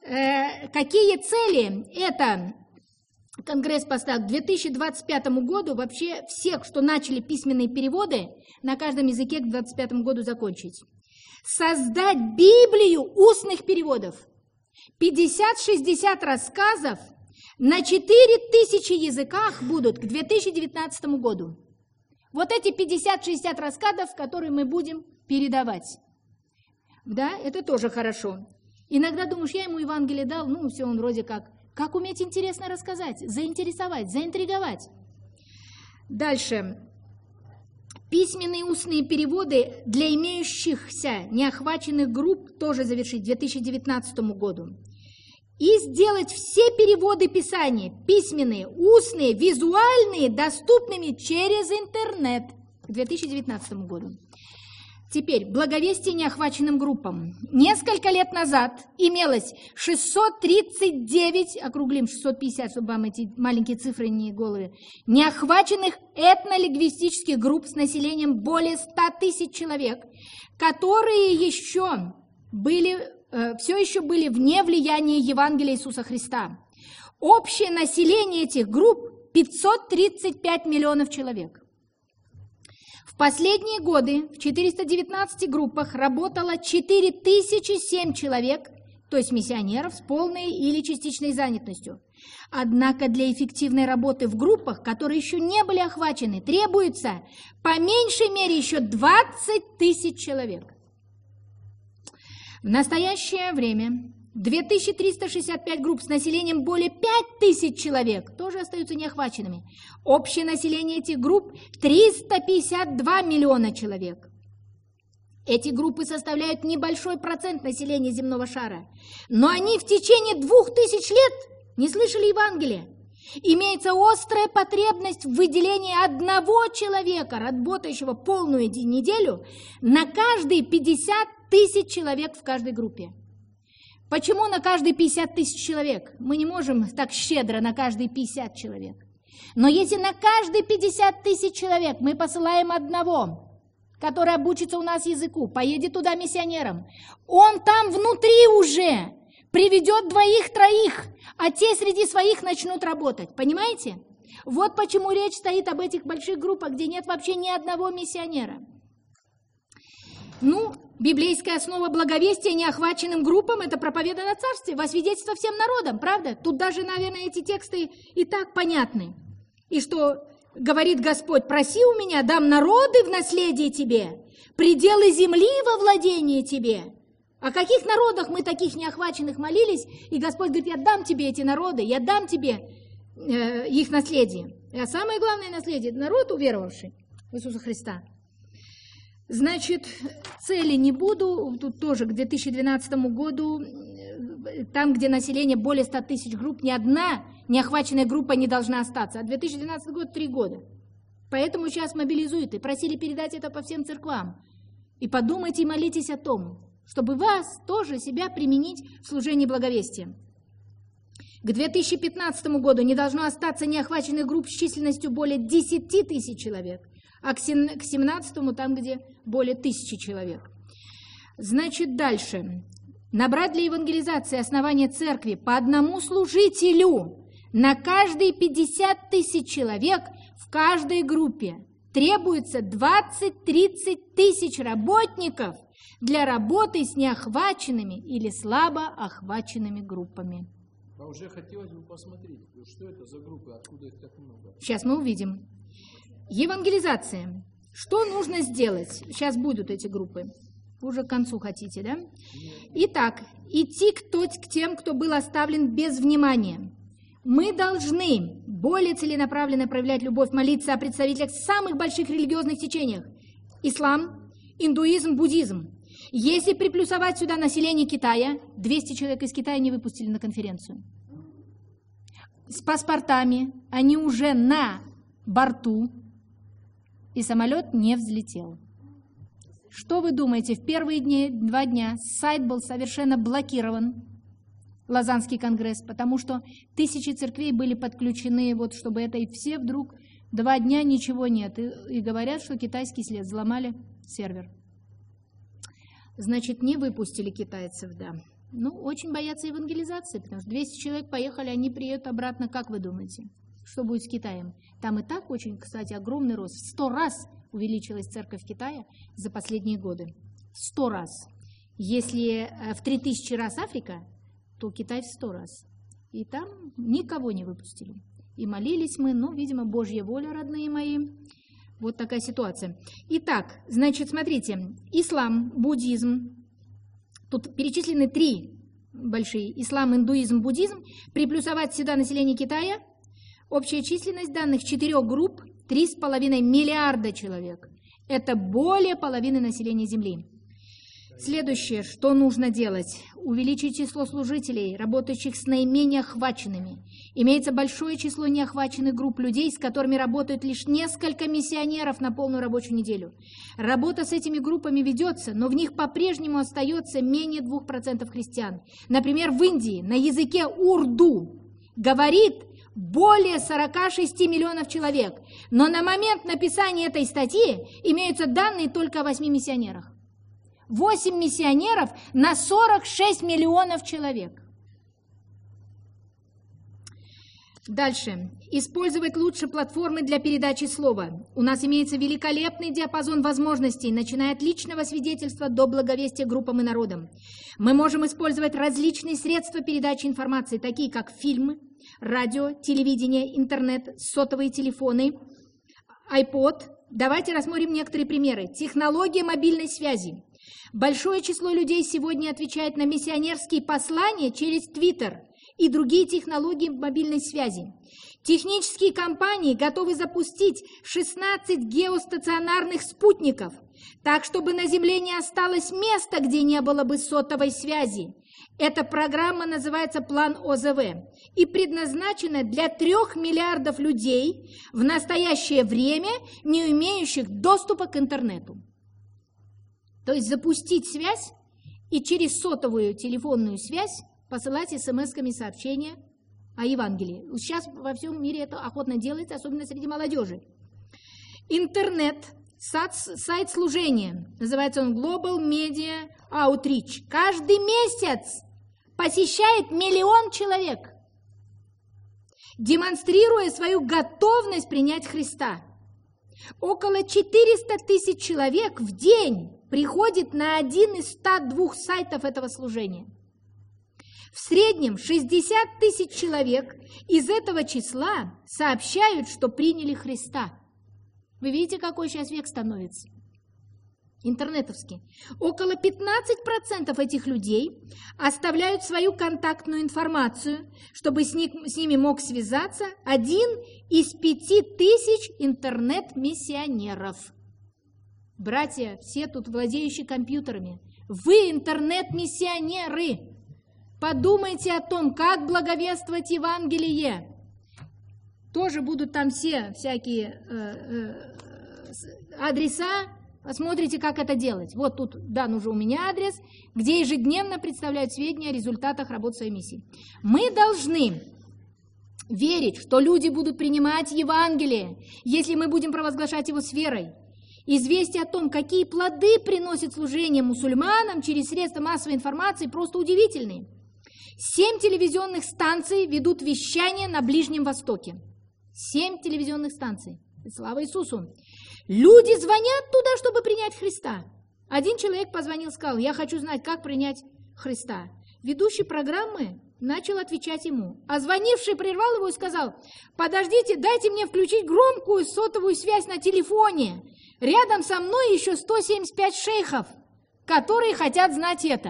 Э, какие цели? Это Конгресс поставил к две тысячи двадцать пятому году вообще всех, что начали письменные переводы, на каждом языке к две тысячи двадцать пятому году закончить. Создать Библию устных переводов. пятьдесят-шестьдесят рассказов на четыре тысячи языках будут к две тысячи девятнадцатому году. Вот эти пятьдесят-шестьдесят рассказов, которые мы будем передавать. Да, это тоже хорошо. Иногда думаешь, я ему Евангелие дал, ну все, он вроде как. Как уметь интересно рассказать, заинтересовать, заинтриговать. Дальше. Письменные устные переводы для имеющихся неохваченных групп тоже завершить к две тысячи девятнадцатому году. И сделать все переводы Писания, письменные, устные, визуальные, доступными через интернет к две тысячи девятнадцатому году. Теперь, благовестие неохваченным группам. Несколько лет назад имелось шестьсот тридцать девять, округлим шестьсот пятьдесят, чтобы вам эти маленькие цифры не головы, неохваченных этнолингвистических групп с населением более ста тысяч человек, которые еще были, э, все еще были вне влияния Евангелия Иисуса Христа. Общее население этих групп пятьсот тридцать пять миллионов человек. В последние годы в четырёхстах девятнадцати группах работало четыре тысячи семь человек, то есть миссионеров с полной или частичной занятостью. Однако для эффективной работы в группах, которые еще не были охвачены, требуется по меньшей мере еще двадцать тысяч человек. В настоящее время две тысячи триста шестьдесят пять групп с населением более пяти тысяч человек тоже остаются неохваченными. Общее население этих групп триста пятьдесят два миллиона человек. Эти группы составляют небольшой процент населения земного шара, но они в течение двух тысяч лет не слышали Евангелия. Имеется острая потребность в выделении одного человека, работающего полную неделю, на каждые пятьдесят тысяч человек в каждой группе. Почему на каждые пятьдесят тысяч человек? Мы не можем так щедро на каждые пятьдесят человек. Но если на каждые пятьдесят тысяч человек мы посылаем одного, который обучится у нас языку, поедет туда миссионером, он там внутри уже приведет двоих-троих, а те среди своих начнут работать. Понимаете? Вот почему речь стоит об этих больших группах, где нет вообще ни одного миссионера. Ну, библейская основа благовестия неохваченным группам – это проповедано царствие, во свидетельство всем народам, правда? Тут даже, наверное, эти тексты и так понятны. И что говорит Господь: проси у меня, дам народы в наследие тебе, пределы земли во владение тебе. О каких народах мы таких неохваченных молились? И Господь говорит: я дам тебе эти народы, я дам тебе э, их наследие. А самое главное наследие – народ, уверовавший в Иисуса Христа. Значит, цели не буду, тут тоже к две тысячи двенадцатому году, там, где население более ста тысяч групп, ни одна неохваченная группа не должна остаться. А две тысячи двенадцатый год – три года. Поэтому сейчас мобилизуют и просили передать это по всем церквам. И подумайте и молитесь о том, чтобы вас тоже себя применить в служении благовестия. К две тысячи пятнадцатому году не должно остаться неохваченных групп с численностью более десяти тысяч человек, а к семнадцатому там, где более тысячи человек. Значит, дальше. Набрать для евангелизации основания церкви по одному служителю на каждые пятьдесят тысяч человек в каждой группе требуется двадцать-тридцать тысяч работников для работы с неохваченными или слабо охваченными группами. А уже хотелось бы посмотреть, что это за группы, откуда их так много. Сейчас мы увидим. Евангелизация. Что нужно сделать? Сейчас будут эти группы. Уже к концу хотите, да? Итак, идти к, тот, к тем, кто был оставлен без внимания. Мы должны более целенаправленно проявлять любовь, молиться о представителях самых больших религиозных течениях. Ислам, индуизм, буддизм. Если приплюсовать сюда население Китая, двести человек из Китая не выпустили на конференцию. С паспортами они уже на борту, и самолет не взлетел. Что вы думаете, в первые дни, два дня сайт был совершенно блокирован, Лозаннский конгресс, потому что тысячи церквей были подключены, вот чтобы это, и все вдруг два дня ничего нет. И, и говорят, что китайский след, взломали сервер. Значит, не выпустили китайцев, да. Ну, очень боятся евангелизации, потому что двести человек поехали, они приедут обратно, как вы думаете? Что будет с Китаем? Там и так очень, кстати, огромный рост. В сто раз увеличилась церковь Китая за последние годы. Сто раз. Если в три тысячи раз Африка, то Китай в сто раз. И там никого не выпустили. И молились мы, ну, видимо, Божья воля, родные мои. Вот такая ситуация. Итак, значит, смотрите, ислам, буддизм, тут перечислены три большие, ислам, индуизм, буддизм, приплюсовать сюда население Китая, общая численность данных четырех групп, три с половиной миллиарда человек. Это более половины населения Земли. Следующее, что нужно делать? Увеличить число служителей, работающих с наименее охваченными. Имеется большое число неохваченных групп людей, с которыми работают лишь несколько миссионеров на полную рабочую неделю. Работа с этими группами ведется, но в них по-прежнему остается менее двух процентов христиан. Например, в Индии на языке урду говорит более сорока шести миллионов человек. Но на момент написания этой статьи имеются данные только о восьми миссионерах. восемь миссионеров на сорок шесть миллионов человек. Дальше. Использовать лучше платформы для передачи слова. У нас имеется великолепный диапазон возможностей, начиная от личного свидетельства до благовестия группам и народам. Мы можем использовать различные средства передачи информации, такие как фильмы, радио, телевидение, интернет, сотовые телефоны, iPod. Давайте рассмотрим некоторые примеры. Технология мобильной связи. Большое число людей сегодня отвечает на миссионерские послания через Twitter и другие технологии мобильной связи. Технические компании готовы запустить шестнадцать геостационарных спутников, так, чтобы на Земле не осталось места, где не было бы сотовой связи. Эта программа называется «План О З В» и предназначена для трех миллиардов людей в настоящее время, не имеющих доступа к интернету. То есть запустить связь и через сотовую телефонную связь посылать смс-ками сообщения о Евангелии. Сейчас во всем мире это охотно делается, особенно среди молодежи. Интернет, сайт служения, называется он Global Media Outreach. Каждый месяц посещает миллион человек, демонстрируя свою готовность принять Христа. Около четыреста тысяч человек в день приходит на один из ста двух сайтов этого служения. В среднем шестьдесят тысяч человек из этого числа сообщают, что приняли Христа. Вы видите, какой сейчас век становится? Интернетовский. Около пятнадцати процентов этих людей оставляют свою контактную информацию, чтобы с, них, с ними мог связаться один из пяти тысяч интернет-миссионеров. Братья, все тут владеющие компьютерами, вы интернет-миссионеры. Подумайте о том, как благовествовать Евангелие. Тоже будут там все всякие э, э, адреса. Посмотрите, как это делать. Вот тут дан уже у меня адрес, где ежедневно представляют сведения о результатах работы своей миссии. Мы должны верить, что люди будут принимать Евангелие, если мы будем провозглашать его с верой. Известие о том, какие плоды приносит служение мусульманам через средства массовой информации, просто удивительные. Семь телевизионных станций ведут вещание на Ближнем Востоке. Семь телевизионных станций. Слава Иисусу! Люди звонят туда, чтобы принять Христа. Один человек позвонил, сказал: я хочу знать, как принять Христа. Ведущий программы начал отвечать ему. А звонивший прервал его и сказал: подождите, дайте мне включить громкую сотовую связь на телефоне. Рядом со мной еще сто семьдесят пять шейхов, которые хотят знать это.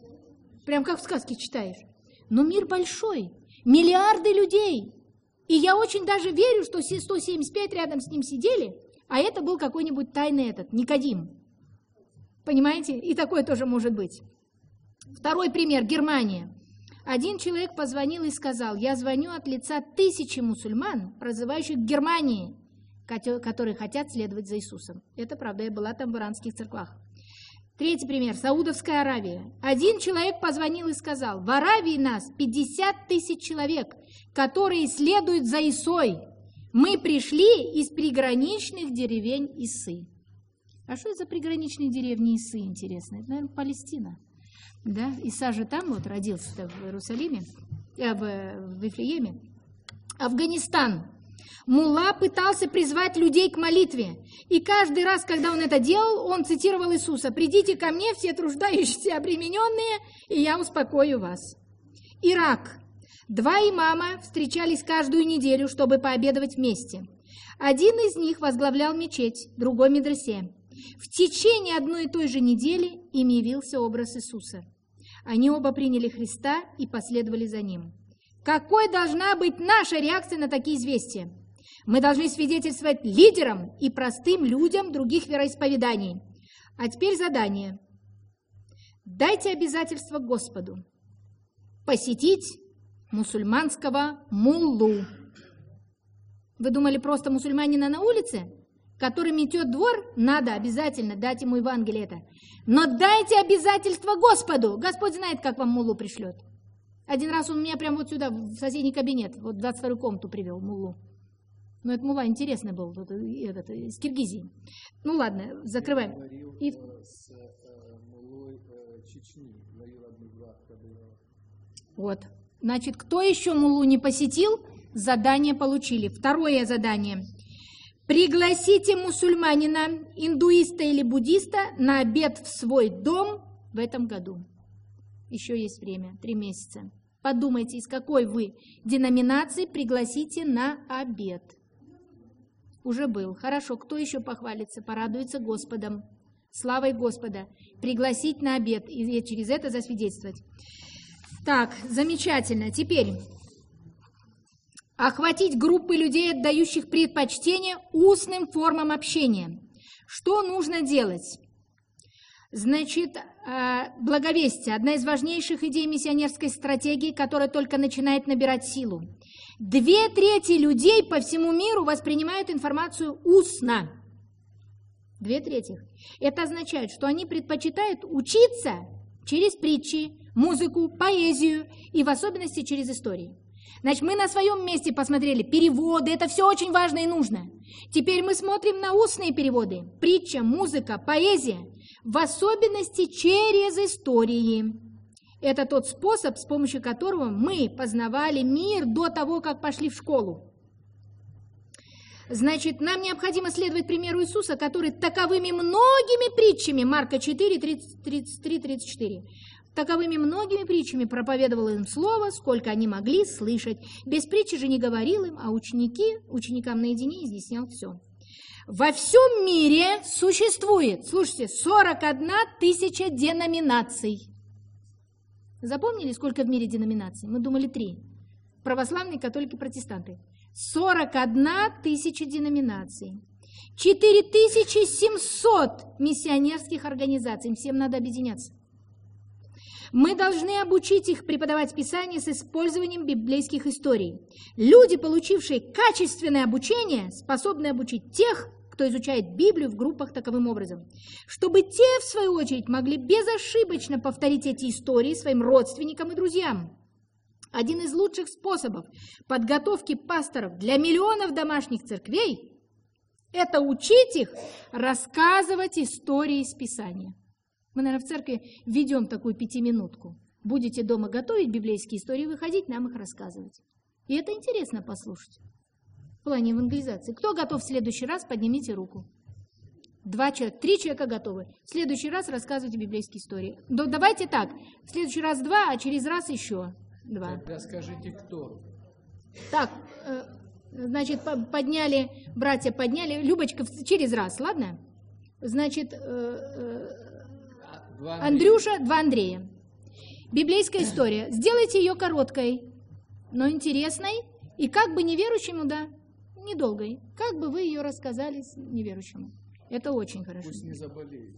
Прям как в сказке читаешь. Но мир большой, миллиарды людей. И я очень даже верю, что сто семьдесят пять рядом с ним сидели, а это был какой-нибудь тайный этот, Никодим. Понимаете? И такое тоже может быть. Второй пример, Германия. Один человек позвонил и сказал: я звоню от лица тысячи мусульман, проживающих в Германии, которые хотят следовать за Иисусом. Это правда, я была там в иранских церквах. Третий пример, Саудовская Аравия. Один человек позвонил и сказал: в Аравии нас пятьдесят тысяч человек, которые следуют за Исой. Мы пришли из приграничных деревень Исы. А что это за приграничные деревни Исы, интересно? Это, наверное, Палестина. Да? Иса же там вот родился в Иерусалиме, э, в, в Вифлееме. Афганистан. Мулла пытался призвать людей к молитве. И каждый раз, когда он это делал, он цитировал Иисуса: «Придите ко мне, все труждающиеся и обремененные, и я успокою вас». Ирак. Два имама встречались каждую неделю, чтобы пообедовать вместе. Один из них возглавлял мечеть, другой – медресе. В течение одной и той же недели им явился образ Иисуса. Они оба приняли Христа и последовали за Ним. Какой должна быть наша реакция на такие известия? Мы должны свидетельствовать лидерам и простым людям других вероисповеданий. А теперь задание. Дайте обязательство Господу посетить мусульманского муллу. Вы думали, просто мусульманина на улице, который метет двор? Надо обязательно дать ему Евангелие это. Но дайте обязательство Господу. Господь знает, как вам муллу пришлет. Один раз он меня прямо вот сюда, в соседний кабинет, вот в двадцать вторую комнату привел, муллу. Но этот мулла интересный был, вот, этот, из Киргизии. Ну ладно, закрываем. И... С э, муллой э, Чечни, двоюродный брат. Вот. Значит, кто еще муллу не посетил, задание получили. Второе задание. Пригласите мусульманина, индуиста или буддиста на обед в свой дом в этом году. Еще есть время, три месяца. Подумайте, из какой вы деноминации пригласите на обед. Уже был. Хорошо, кто еще похвалится, порадуется Господом, славой Господа. Пригласить на обед и через это засвидетельствовать. Так, замечательно. Теперь охватить группы людей, отдающих предпочтение устным формам общения. Что нужно делать? Значит, благовестие – одна из важнейших идей миссионерской стратегии, которая только начинает набирать силу. Две трети людей по всему миру воспринимают информацию устно. Две трети. Это означает, что они предпочитают учиться через притчи, музыку, поэзию и в особенности через истории. Значит, мы на своем месте посмотрели переводы, это все очень важно и нужно. Теперь мы смотрим на устные переводы. Притча, музыка, поэзия, в особенности через истории. Это тот способ, с помощью которого мы познавали мир до того, как пошли в школу. Значит, нам необходимо следовать примеру Иисуса, который таковыми многими притчами, Марка четыре, тридцать три, тридцать четыре, таковыми многими притчами проповедовал им слово, сколько они могли слышать. Без притчи же не говорил им, а ученики, ученикам наедине изъяснял все. Во всем мире существует, слушайте, сорок одна тысяча деноминаций. Запомнили, сколько в мире деноминаций? Мы думали три. Православные, католики, протестанты. сорок одна тысяча деноминаций. четыре тысячи семьсот миссионерских организаций. Им всем надо объединяться. Мы должны обучить их преподавать Писание с использованием библейских историй. Люди, получившие качественное обучение, способны обучить тех, кто изучает Библию в группах таковым образом, чтобы те, в свою очередь, могли безошибочно повторить эти истории своим родственникам и друзьям. Один из лучших способов подготовки пасторов для миллионов домашних церквей – это учить их рассказывать истории из Писания. Мы, наверное, в церкви ведем такую пятиминутку. Будете дома готовить библейские истории, выходить, нам их рассказывать. И это интересно послушать. В плане евангелизации. Кто готов в следующий раз, поднимите руку. Два человека, три человека готовы. В следующий раз рассказывайте библейские истории. Да, давайте так, в следующий раз два, а через раз еще два. Тогда скажите, кто? Так, э, значит, подняли, братья подняли. Любочка, через раз, ладно? Значит, э, э, два Андрюша, два Андрея. Библейская история. Сделайте ее короткой, но интересной. И как бы неверующему, да, недолгой. Как бы вы ее рассказали неверующему. Это очень хорошо. Пусть не заболеет.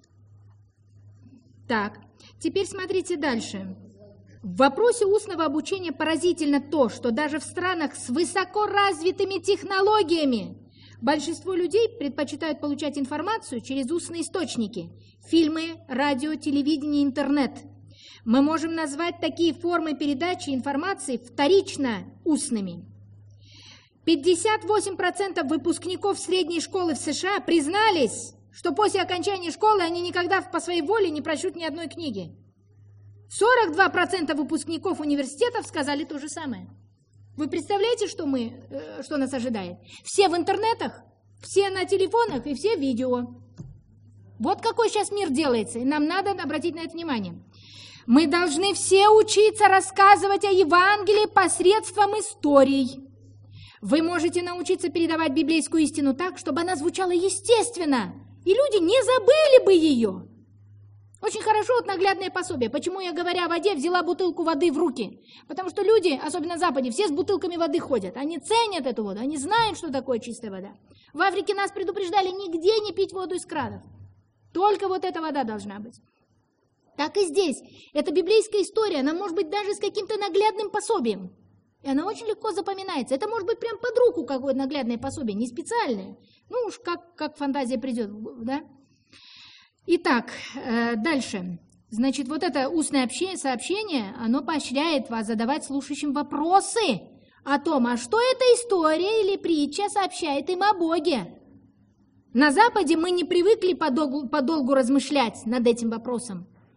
Так, теперь смотрите дальше. В вопросе устного обучения поразительно то, что даже в странах с высоко развитыми технологиями большинство людей предпочитают получать информацию через устные источники. Фильмы, радио, телевидение, интернет. Мы можем назвать такие формы передачи информации вторично устными. пятьдесят восемь процентов выпускников средней школы в США признались, что после окончания школы они никогда по своей воле не прочтут ни одной книги. сорок два процента выпускников университетов сказали то же самое. Вы представляете, что, мы, что нас ожидает? Все в интернетах, все на телефонах и все в видео. Вот какой сейчас мир делается, и нам надо обратить на это внимание. Мы должны все учиться рассказывать о Евангелии посредством историй. Вы можете научиться передавать библейскую истину так, чтобы она звучала естественно, и люди не забыли бы ее. Очень хорошо вот наглядное пособие. Почему я, говоря о воде, взяла бутылку воды в руки? Потому что люди, особенно на Западе, все с бутылками воды ходят. Они ценят эту воду, они знают, что такое чистая вода. В Африке нас предупреждали нигде не пить воду из кранов. Только вот эта вода должна быть. Так и здесь. Это библейская история, она может быть даже с каким-то наглядным пособием. И она очень легко запоминается. Это может быть прям под руку какое-то наглядное пособие, не специальное. Ну уж как, как фантазия придет, да? Итак, э, дальше. Значит, вот это устное общение, сообщение, оно поощряет вас задавать слушающим вопросы о том, а что эта история или притча сообщает им о Боге. На Западе мы не привыкли подолгу, подолгу размышлять над этим вопросом.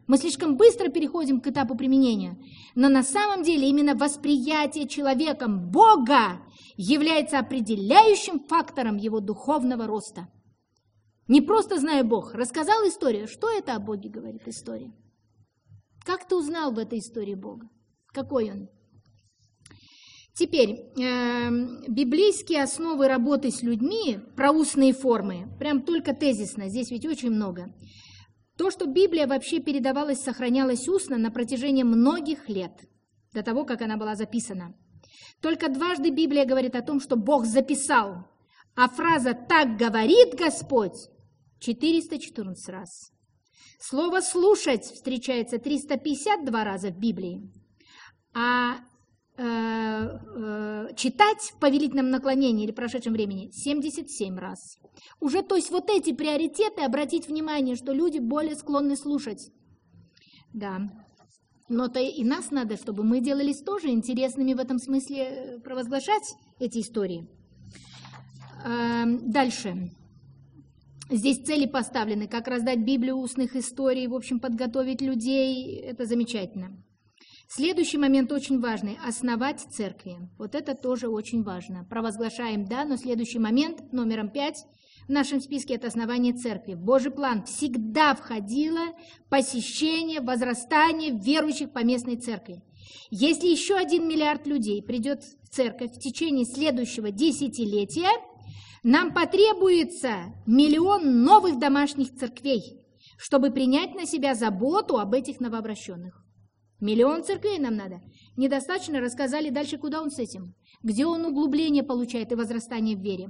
Мы слишком быстро переходим к этапу применения. Но на самом деле именно восприятие человеком Бога является определяющим фактором его духовного роста. Не просто зная Бог, рассказал историю. Что это о Боге говорит история? Как ты узнал в этой истории Бога? Какой он? Теперь, э, библейские основы работы с людьми, проустные формы, прям только тезисно, здесь ведь очень много. То, что Библия вообще передавалась, сохранялась устно на протяжении многих лет, до того, как она была записана. Только дважды Библия говорит о том, что Бог записал, а фраза «так говорит Господь» четыреста четырнадцать раз. Слово «слушать» встречается триста пятьдесят два раза в Библии, а э, э, читать в повелительном наклонении или прошедшем времени семьдесят семь раз. Уже, то есть, вот эти приоритеты, обратить внимание, что люди более склонны слушать. Да, но-то и нас надо, чтобы мы делались тоже интересными в этом смысле, провозглашать эти истории. Э, дальше. Здесь цели поставлены, как раздать Библию устных историй, в общем, подготовить людей, это замечательно. Следующий момент очень важный – основать церкви. Вот это тоже очень важно. Провозглашаем, да, но следующий момент, номером пять в нашем списке – это основание церкви. В Божий план всегда входило посещение, возрастание верующих по местной церкви. Если еще один миллиард людей придет в церковь в течение следующего десятилетия, нам потребуется миллион новых домашних церквей, чтобы принять на себя заботу об этих новообращенных. Миллион церквей нам надо. Недостаточно, рассказали дальше, куда он с этим. Где он углубление получает и возрастание в вере.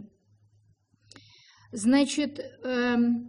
Значит, эм,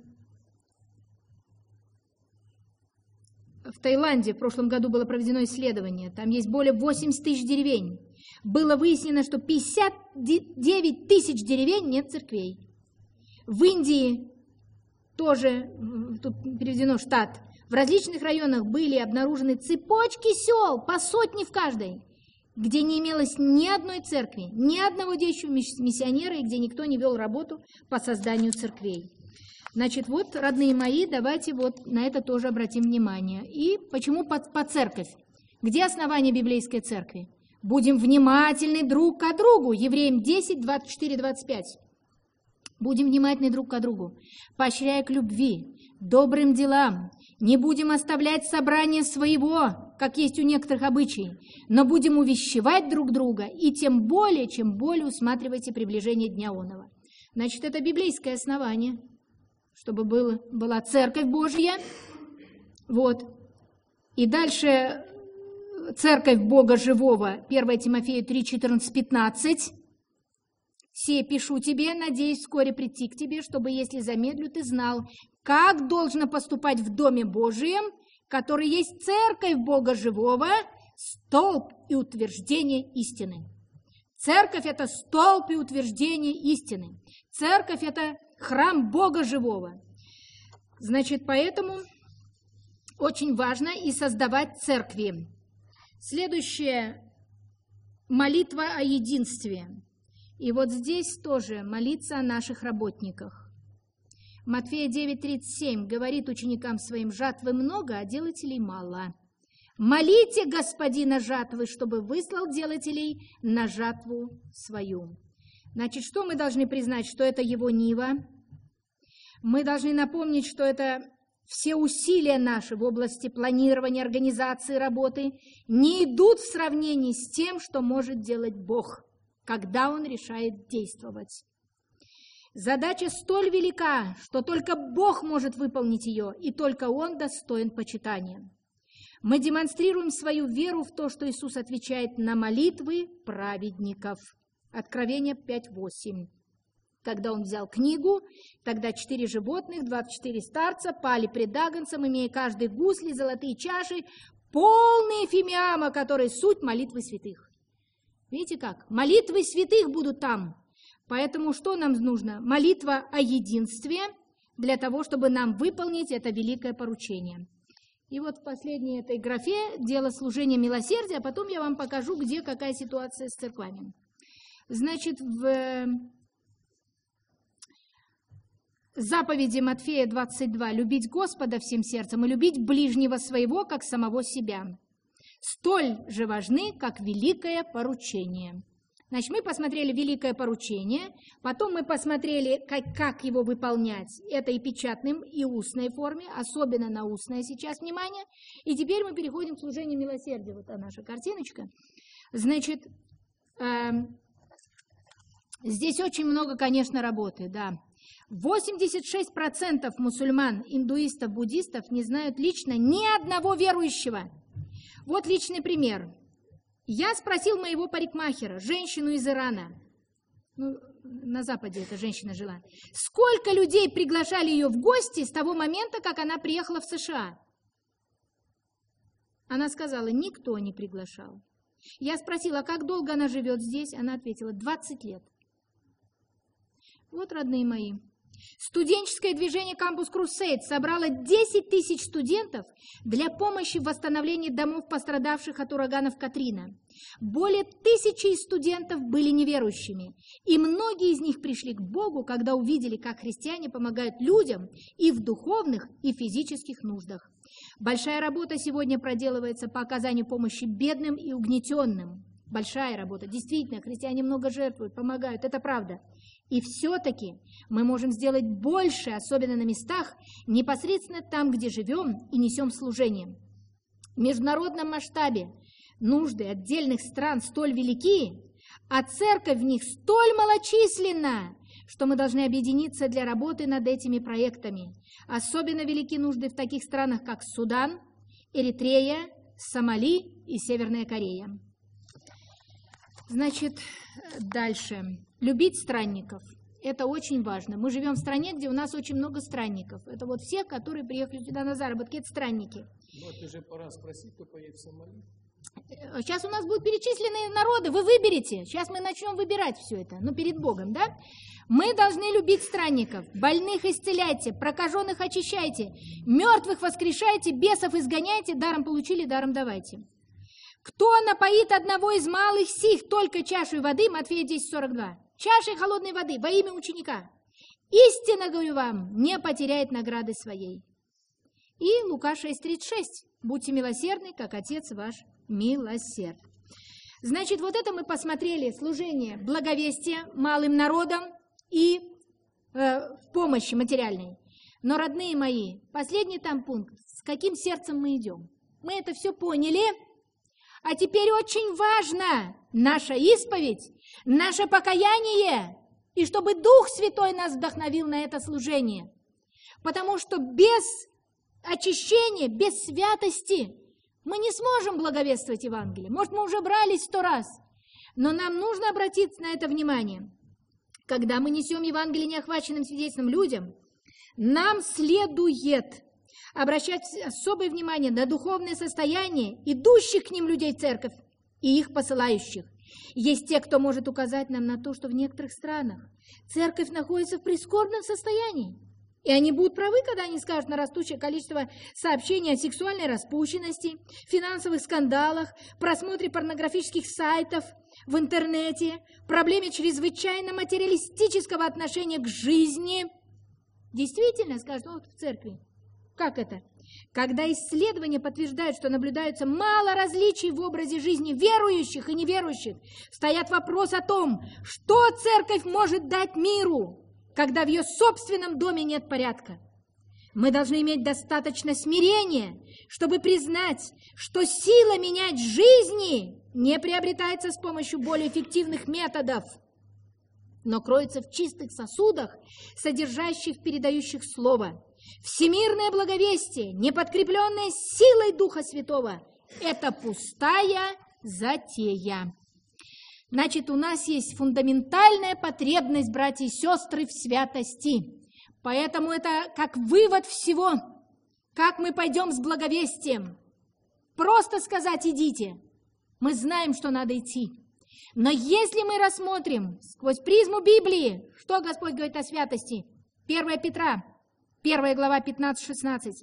в Таиланде в прошлом году было проведено исследование. Там есть более восемьдесят тысяч деревень. Было выяснено, что пятьдесят девять тысяч деревень нет церквей. В Индии тоже, тут переведено штат, в различных районах были обнаружены цепочки сел, по сотне в каждой, где не имелось ни одной церкви, ни одного действующего миссионера, и где никто не вел работу по созданию церквей. Значит, вот, родные мои, давайте вот на это тоже обратим внимание. И почему по, по церковь? Где основание библейской церкви? Будем внимательны друг к другу. Евреям десять, двадцать четыре, двадцать пять. Будем внимательны друг к другу, поощряя к любви, добрым делам. Не будем оставлять собрание своего, как есть у некоторых обычаев, но будем увещевать друг друга, и тем более, чем более усматривайте приближение Дня Онова. Значит, это библейское основание, чтобы было, была Церковь Божья. Вот. И дальше Церковь Бога Живого, первое Тимофею три, четырнадцать, пятнадцать. «Сие пишу тебе, надеюсь вскоре прийти к тебе, чтобы, если замедлю, ты знал, как должно поступать в Доме Божием, который есть Церковь Бога Живого, столб и утверждение истины». Церковь – это столб и утверждение истины. Церковь – это храм Бога Живого. Значит, поэтому очень важно и создавать церкви. Следующее – молитва о единстве. И вот здесь тоже молиться о наших работниках. Матфея девять, тридцать семь говорит ученикам своим: жатвы много, а делателей мало. Молите Господина жатвы, чтобы выслал делателей на жатву свою. Значит, что мы должны признать? Что это его нива. Мы должны напомнить, что это все усилия наши в области планирования, организации работы не идут в сравнении с тем, что может делать Бог, когда Он решает действовать. Задача столь велика, что только Бог может выполнить ее, и только Он достоин почитания. Мы демонстрируем свою веру в то, что Иисус отвечает на молитвы праведников. Откровение пять, восемь. Когда Он взял книгу, тогда четыре животных, двадцать четыре старца пали пред Агнцем, имея каждый гусли, золотые чаши, полные фимиама, которые суть молитвы святых. Видите как? Молитвы святых будут там. Поэтому что нам нужно? Молитва о единстве для того, чтобы нам выполнить это великое поручение. И вот в последней этой графе дело служения милосердия, а потом я вам покажу, где какая ситуация с церквами. Значит, в заповеди Матфея двадцать два, любить Господа всем сердцем и любить ближнего своего, как самого себя, столь же важны, как великое поручение. Значит, мы посмотрели великое поручение, потом мы посмотрели, как, как его выполнять. Это и печатным, и устной форме, особенно на устное сейчас, внимание. И теперь мы переходим к служению милосердия. Вот та наша картиночка. Значит, э, здесь очень много, конечно, работы, да. восемьдесят шесть процентов мусульман, индуистов, буддистов не знают лично ни одного верующего. Вот личный пример. Я спросил моего парикмахера, женщину из Ирана, ну, на Западе эта женщина жила, сколько людей приглашали ее в гости с того момента, как она приехала в США? Она сказала, никто не приглашал. Я спросила, как долго она живет здесь? Она ответила, двадцать лет. Вот, родные мои. Студенческое движение Campus Crusade собрало десять тысяч студентов для помощи в восстановлении домов, пострадавших от ураганов Катрина. Более тысячи студентов были неверующими, и многие из них пришли к Богу, когда увидели, как христиане помогают людям и в духовных, и физических нуждах. Большая работа сегодня проделывается по оказанию помощи бедным и угнетенным. Большая работа. Действительно, христиане много жертвуют, помогают, это правда. И все-таки мы можем сделать больше, особенно на местах, непосредственно там, где живем и несем служение. В международном масштабе нужды отдельных стран столь велики, а церковь в них столь малочисленна, что мы должны объединиться для работы над этими проектами. Особенно велики нужды в таких странах, как Судан, Эритрея, Сомали и Северная Корея. Значит, дальше. Любить странников. Это очень важно. Мы живем в стране, где у нас очень много странников. Это вот все, которые приехали сюда на заработки, это странники. Ну, это же пора спросить, кто поедет в Сомали. Сейчас у нас будут перечислены народы, вы выберете. Сейчас мы начнем выбирать все это, ну, перед Богом, да? Мы должны любить странников, больных исцеляйте, прокаженных очищайте, мертвых воскрешайте, бесов изгоняйте, даром получили, даром давайте. Кто напоит одного из малых сих только чашей воды, Матфея десять сорок два, чашей холодной воды во имя ученика, истинно говорю вам, не потеряет награды своей. И Лука шесть тридцать шесть, будьте милосердны, как Отец ваш милосерд. Значит, вот это мы посмотрели, служение благовестия малым народам и э, помощи материальной. Но, родные мои, последний там пункт, с каким сердцем мы идем? Мы это все поняли. А теперь очень важно наша исповедь, наше покаяние, и чтобы Дух Святой нас вдохновил на это служение. Потому что без очищения, без святости мы не сможем благовествовать Евангелие. Может, мы уже брались сто раз, но нам нужно обратить на это внимание. Когда мы несем Евангелие неохваченным свидетельством людям, нам следует обращать особое внимание на духовное состояние идущих к ним людей в церковь и их посылающих. Есть те, кто может указать нам на то, что в некоторых странах церковь находится в прискорбном состоянии. И они будут правы, когда они скажут на растущее количество сообщений о сексуальной распущенности, финансовых скандалах, просмотре порнографических сайтов в интернете, проблеме чрезвычайно материалистического отношения к жизни. Действительно, скажут, вот в церкви. Как это? Когда исследования подтверждают, что наблюдается мало различий в образе жизни верующих и неверующих, встает вопрос о том, что церковь может дать миру, когда в ее собственном доме нет порядка. Мы должны иметь достаточно смирения, чтобы признать, что сила менять жизни не приобретается с помощью более эффективных методов, но кроется в чистых сосудах, содержащих, передающих слово. Всемирное благовестие, не подкрепленное силой Духа Святого, это пустая затея. Значит, у нас есть фундаментальная потребность, братья и сестры, в святости. Поэтому это как вывод всего, как мы пойдем с благовестием. Просто сказать «идите». Мы знаем, что надо идти. Но если мы рассмотрим сквозь призму Библии, что Господь говорит о святости, первое Петра, первая глава, пятнадцать-шестнадцать.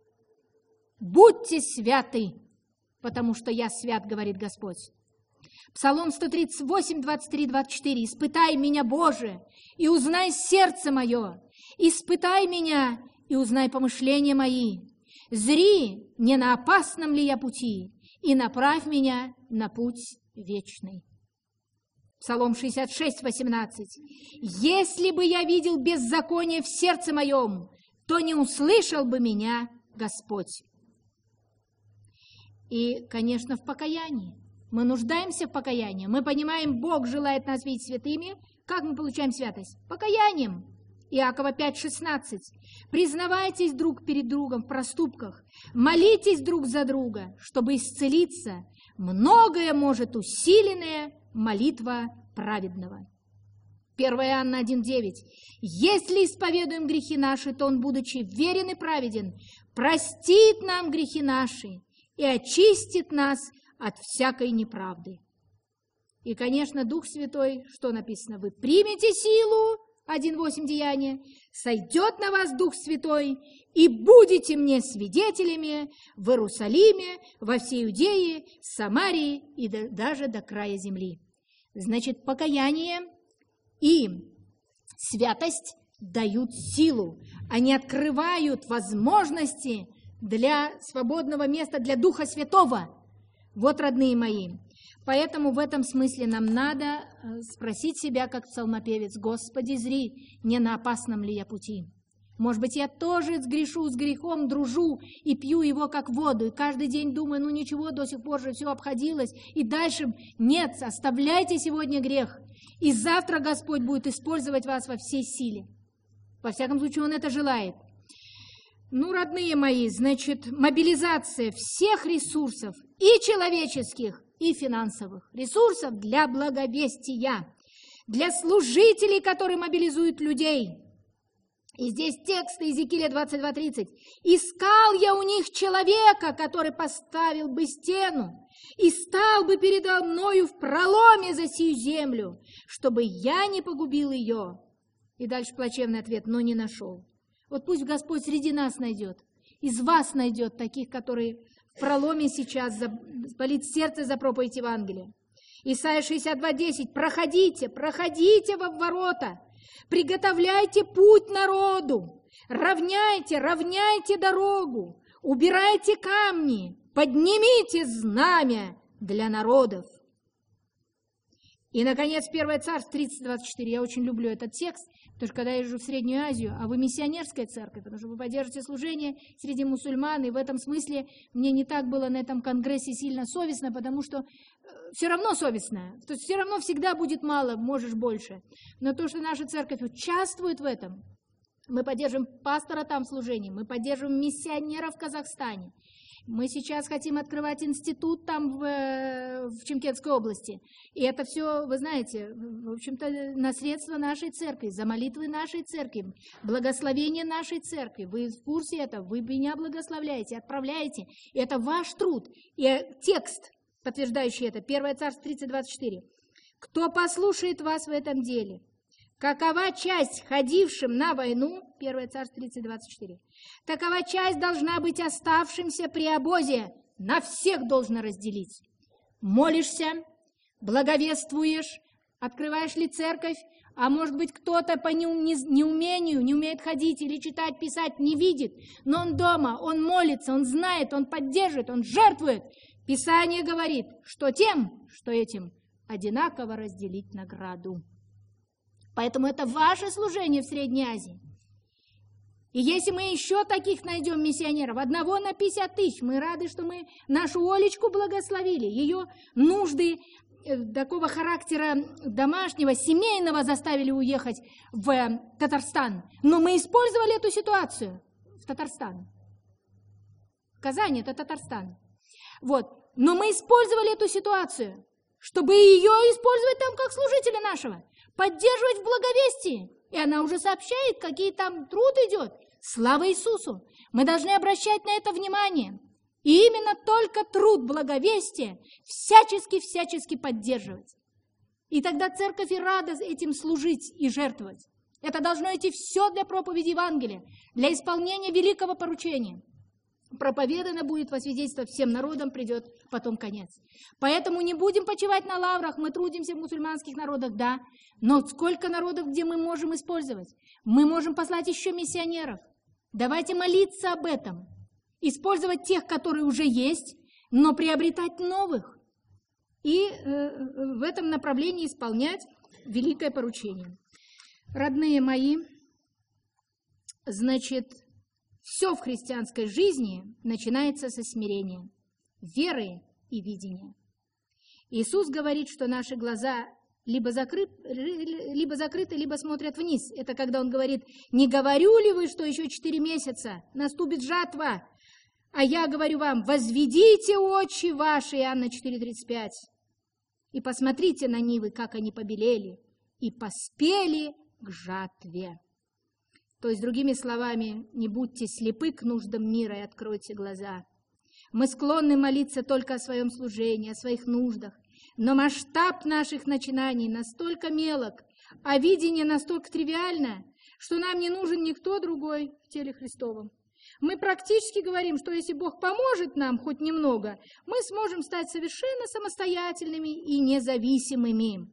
«Будьте святы, потому что я свят, говорит Господь». Псалом сто тридцать восемь, двадцать три, двадцать четыре. «Испытай меня, Боже, и узнай сердце мое, испытай меня и узнай помышления мои. Зри, не на опасном ли я пути, и направь меня на путь вечный». Псалом шестьдесят шесть, восемнадцать. «Если бы я видел беззаконие в сердце моем, то не услышал бы меня Господь». И, конечно, в покаянии. Мы нуждаемся в покаянии. Мы понимаем, Бог желает нас видеть святыми. Как мы получаем святость? Покаянием. Иакова пять, шестнадцать. «Признавайтесь друг перед другом в проступках, молитесь друг за друга, чтобы исцелиться. Многое может усиленная молитва праведного». первое Иоанна один, девять. «Если исповедуем грехи наши, то Он, будучи верен и праведен, простит нам грехи наши и очистит нас от всякой неправды». И, конечно, Дух Святой, что написано? «Вы примете силу», один восемь Деяния, «сойдет на вас Дух Святой, и будете мне свидетелями в Иерусалиме, во всей Иудее, Самарии и до, даже до края земли». Значит, покаяние и святость дают силу. Они открывают возможности для свободного места, для Духа Святого. Вот, родные мои, поэтому в этом смысле нам надо спросить себя, как псалмопевец: «Господи, зри, не на опасном ли я пути?» Может быть, я тоже сгрешу с грехом, дружу и пью его как воду, и каждый день думаю, ну ничего, до сих пор же все обходилось, и дальше нет, оставляйте сегодня грех, и завтра Господь будет использовать вас во всей силе. Во всяком случае, Он это желает. Ну, родные мои, значит, мобилизация всех ресурсов, и человеческих, и финансовых ресурсов для благовестия, для служителей, которые мобилизуют людей. И здесь текст Иезекииля двадцать два, тридцать. «Искал я у них человека, который поставил бы стену, и стал бы передо мною в проломе за сию землю, чтобы я не погубил ее». И дальше плачевный ответ: «но не нашел». Вот пусть Господь среди нас найдет, из вас найдет таких, которые в проломе сейчас болит сердце за проповедь Евангелия. Исайя шестьдесят два, десять. «Проходите, проходите во ворота, приготовляйте путь народу, равняйте, равняйте дорогу, убирайте камни, поднимите знамя для народов». И, наконец, первое Царств тридцать, двадцать четыре. Я очень люблю этот текст, потому что когда я езжу в Среднюю Азию, а вы миссионерская церковь, потому что вы поддерживаете служение среди мусульман, и в этом смысле мне не так было на этом конгрессе сильно совестно, потому что все равно совестно, то есть все равно всегда будет мало, можешь больше. Но то, что наша церковь участвует в этом, мы поддерживаем пастора там в служении, мы поддерживаем миссионера в Казахстане. Мы сейчас хотим открывать институт там в, в Чимкентской области. И это все, вы знаете, в общем-то, на средства нашей церкви, за молитвы нашей церкви, благословение нашей церкви. Вы в курсе этого, вы меня благословляете, отправляете. И это ваш труд. И текст, подтверждающий это, первое Царство тридцать, двадцать четыре. «Кто послушает вас в этом деле? Какова часть ходившим на войну?» первое Царство тридцать, двадцать четыре. «Такова часть должна быть оставшимся при обозе, на всех должно разделить. Молишься, благовествуешь, открываешь ли церковь, а может быть кто-то по неумению не умеет ходить или читать, писать, не видит, но он дома, он молится, он знает, он поддерживает, он жертвует. Писание говорит, что тем, что этим одинаково разделить награду». Поэтому это ваше служение в Средней Азии. И если мы еще таких найдем миссионеров, одного на пятьдесят тысяч, мы рады, что мы нашу Олечку благословили, ее нужды такого характера домашнего, семейного заставили уехать в Татарстан. Но мы использовали эту ситуацию в Татарстан. Казань – это Татарстан. Вот. Но мы использовали эту ситуацию, чтобы ее использовать там как служителя нашего, поддерживать в благовестии. И она уже сообщает, какие там труд идет. Слава Иисусу! Мы должны обращать на это внимание. И именно только труд благовестия всячески-всячески поддерживать. И тогда церковь и рада этим служить и жертвовать. Это должно идти все для проповеди Евангелия, для исполнения великого поручения. проповедано будет во свидетельство всем народам, придет потом конец. Поэтому не будем почивать на лаврах, мы трудимся в мусульманских народах, да, но сколько народов, где мы можем использовать? Мы можем послать еще миссионеров. Давайте молиться об этом, использовать тех, которые уже есть, но приобретать новых. И э, в этом направлении исполнять великое поручение. Родные мои, значит, все в христианской жизни начинается со смирения, веры и видения. Иисус говорит, что наши глаза либо, закрыт, либо закрыты, либо смотрят вниз. Это когда Он говорит: «Не говорю ли вы, что еще четыре месяца наступит жатва? А я говорю вам, возведите очи ваши», Иоанна четыре тридцать пять, «и посмотрите на нивы, как они побелели, и поспели к жатве». То есть, другими словами, не будьте слепы к нуждам мира и откройте глаза. Мы склонны молиться только о своем служении, о своих нуждах, но масштаб наших начинаний настолько мелок, а видение настолько тривиально, что нам не нужен никто другой в теле Христовом. Мы практически говорим, что если Бог поможет нам хоть немного, мы сможем стать совершенно самостоятельными и независимыми.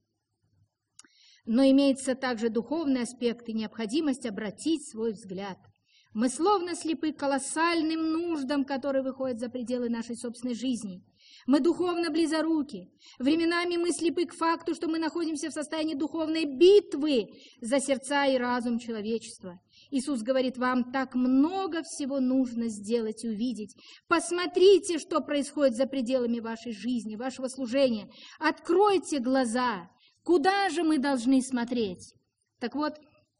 Но имеется также духовный аспект и необходимость обратить свой взгляд. Мы словно слепы к колоссальным нуждам, которые выходят за пределы нашей собственной жизни. Мы духовно близоруки. Временами мы слепы к факту, что мы находимся в состоянии духовной битвы за сердца и разум человечества. Иисус говорит: вам так много всего нужно сделать и увидеть. Посмотрите, что происходит за пределами вашей жизни, вашего служения. Откройте глаза. Куда же мы должны смотреть? Так вот,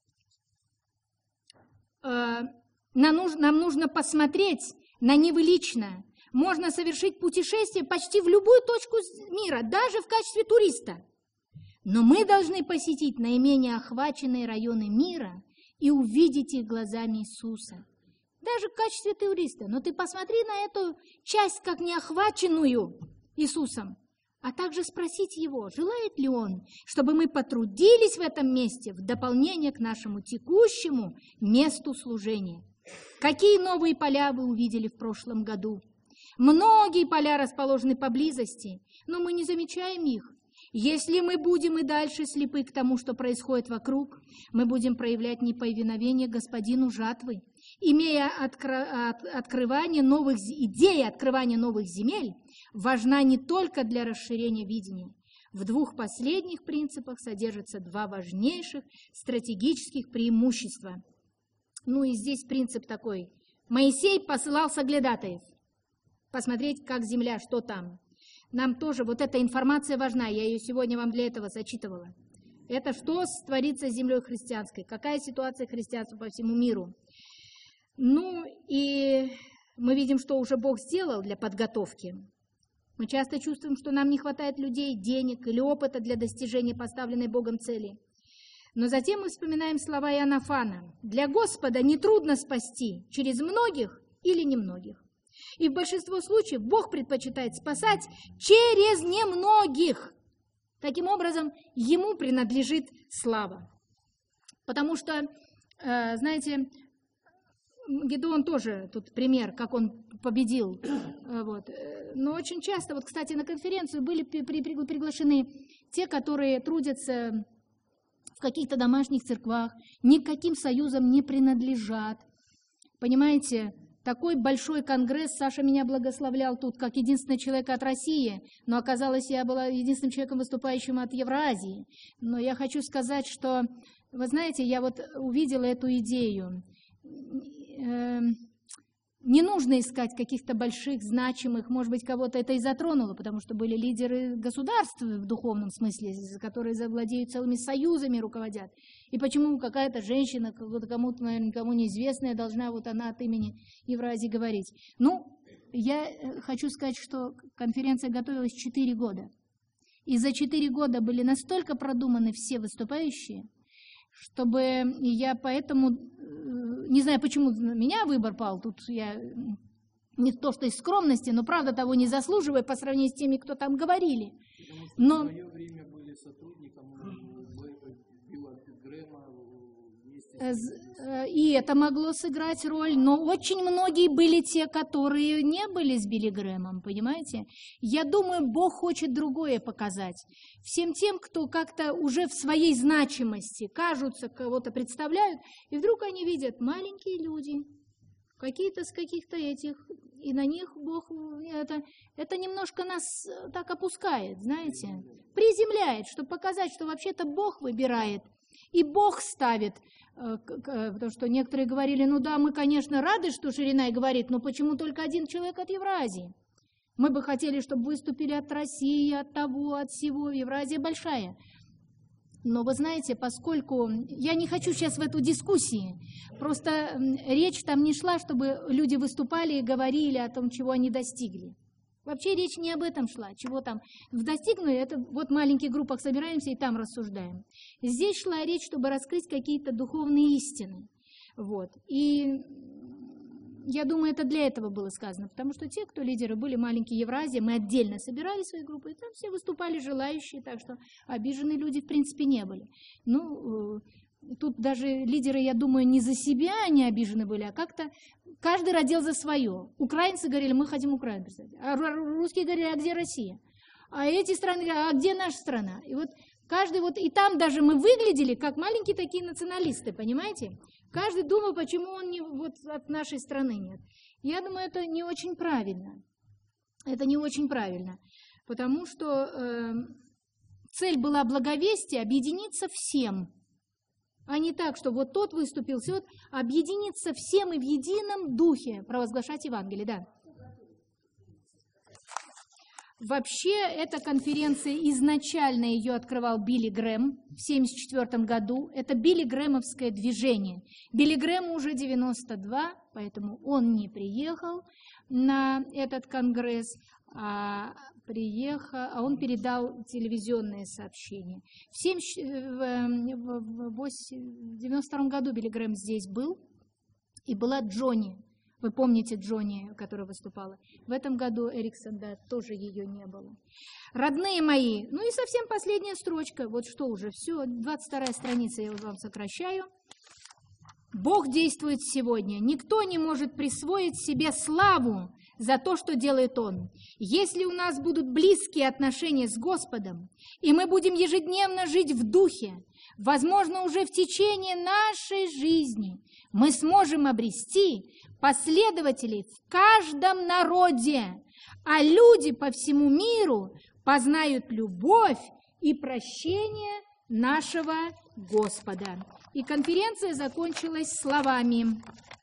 э, нам, нужно, нам нужно посмотреть на Нивы лично. Можно совершить путешествие почти в любую точку мира, даже в качестве туриста. Но мы должны посетить наименее охваченные районы мира и увидеть их глазами Иисуса. Даже в качестве туриста. Но ты посмотри на эту часть как неохваченную Иисусом. А также спросить Его, желает ли Он, чтобы мы потрудились в этом месте в дополнение к нашему текущему месту служения. Какие новые поля вы увидели в прошлом году? Многие поля расположены поблизости, но мы не замечаем их. Если мы будем и дальше слепы к тому, что происходит вокруг, мы будем проявлять неповиновение Господину жатвы. Имея откро- от- открывание новых, идея открывания новых земель важна не только для расширения видения. В двух последних принципах содержатся два важнейших стратегических преимущества. Ну и здесь принцип такой. Моисей посылал соглядатаев посмотреть, как земля, что там. Нам тоже вот эта информация важна, я ее сегодня вам для этого зачитывала. Это что творится с землей христианской, какая ситуация христианства по всему миру. Ну и мы видим, что уже Бог сделал для подготовки. Мы часто чувствуем, что нам не хватает людей, денег или опыта для достижения поставленной Богом цели. Но затем мы вспоминаем слова Иоаннафана. Для Господа нетрудно спасти через многих или немногих. И в большинстве случаев Бог предпочитает спасать через немногих. Таким образом, Ему принадлежит слава. Потому что, э, знаете, Гедеон тоже тут пример, как он победил. Вот. Но очень часто, вот, кстати, на конференцию были приглашены те, которые трудятся в каких-то домашних церквах, ни к каким союзам не принадлежат. Понимаете, такой большой конгресс, Саша меня благословлял тут, как единственный человек от России, но оказалось, я была единственным человеком, выступающим от Евразии. Но я хочу сказать, что, вы знаете, я вот увидела эту идею. Не нужно искать каких-то больших, значимых, может быть, кого-то это и затронуло, потому что были лидеры государств в духовном смысле, которые завладеют целыми союзами, руководят. И почему какая-то женщина, кому-то, наверное, никому неизвестная, должна вот она от имени Евразии говорить? Ну, я хочу сказать, что конференция готовилась четыре года. И за четыре года были настолько продуманы все выступающие, чтобы я поэтому, не знаю, почему на меня выбор пал, тут я не то что из скромности, но правда того не заслуживаю по сравнению с теми, кто там говорили. Но... В свое время были сотрудниками Билла Грэма вместе И это могло сыграть роль, но очень многие были те, которые не были с Билли Грэмом, понимаете? Я думаю, Бог хочет другое показать. Всем тем, кто как-то уже в своей значимости кажутся, кого-то представляют, и вдруг они видят маленькие люди, какие-то с каких-то этих, и на них Бог, это, это немножко нас так опускает, знаете, приземляет, чтобы показать, что вообще-то Бог выбирает. И Бог ставит, потому что некоторые говорили, ну да, мы, конечно, рады, что Ширинай говорит, но почему только один человек от Евразии? Мы бы хотели, чтобы выступили от России, от того, от всего, Евразия большая. Но вы знаете, поскольку, я не хочу сейчас в эту дискуссию, просто речь там не шла, чтобы люди выступали и говорили о том, чего они достигли. Вообще речь не об этом шла, чего там достигнули, это вот в маленьких группах собираемся и там рассуждаем. Здесь шла речь, чтобы раскрыть какие-то духовные истины. Вот. И я думаю, это для этого было сказано, потому что те, кто лидеры были маленькие Евразии, мы отдельно собирали свои группы, и там все выступали желающие, так что обиженные люди в принципе не были. Ну, тут даже лидеры, я думаю, не за себя они обижены были, а как-то каждый родил за свое. Украинцы говорили, мы хотим Украину представить. А русские говорили, а где Россия? А эти страны говорили, а где наша страна? И вот каждый вот, и там даже мы выглядели как маленькие такие националисты, понимаете? Каждый думал, почему он не, вот от нашей страны нет. Я думаю, это не очень правильно. Это не очень правильно, потому что э, цель была благовестие, объединиться всем. А не так, что вот тот выступил, все, объединиться всем и в едином духе провозглашать Евангелие, да. Вообще, эта конференция, изначально ее открывал Билли Грэм в семьдесят четвёртом году. Это Билли Грэмовское движение. Билли Грэму уже девяносто два, поэтому он не приехал на этот конгресс, а приехал, а он передал телевизионное сообщение. В, девяносто втором году Билли Грэм здесь был, и была Джонни. Вы помните Джонни, которая выступала? В этом году Эриксон, да, тоже ее не было. Родные мои, ну и совсем последняя строчка, вот что уже, все, двадцать вторая страница, я вам сокращаю. Бог действует сегодня. Никто не может присвоить себе славу за то, что делает Он. Если у нас будут близкие отношения с Господом, и мы будем ежедневно жить в духе, возможно, уже в течение нашей жизни мы сможем обрести последователей в каждом народе, а люди по всему миру познают любовь и прощение нашего Господа. И конференция закончилась словами: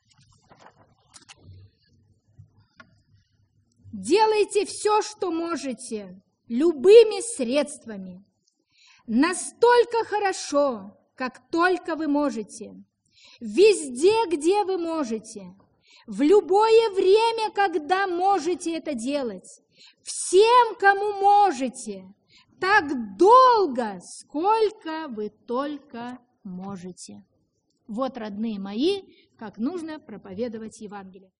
делайте все, что можете, любыми средствами, настолько хорошо, как только вы можете, везде, где вы можете, в любое время, когда можете это делать, всем, кому можете, так долго, сколько вы только можете. Вот, родные мои, как нужно проповедовать Евангелие.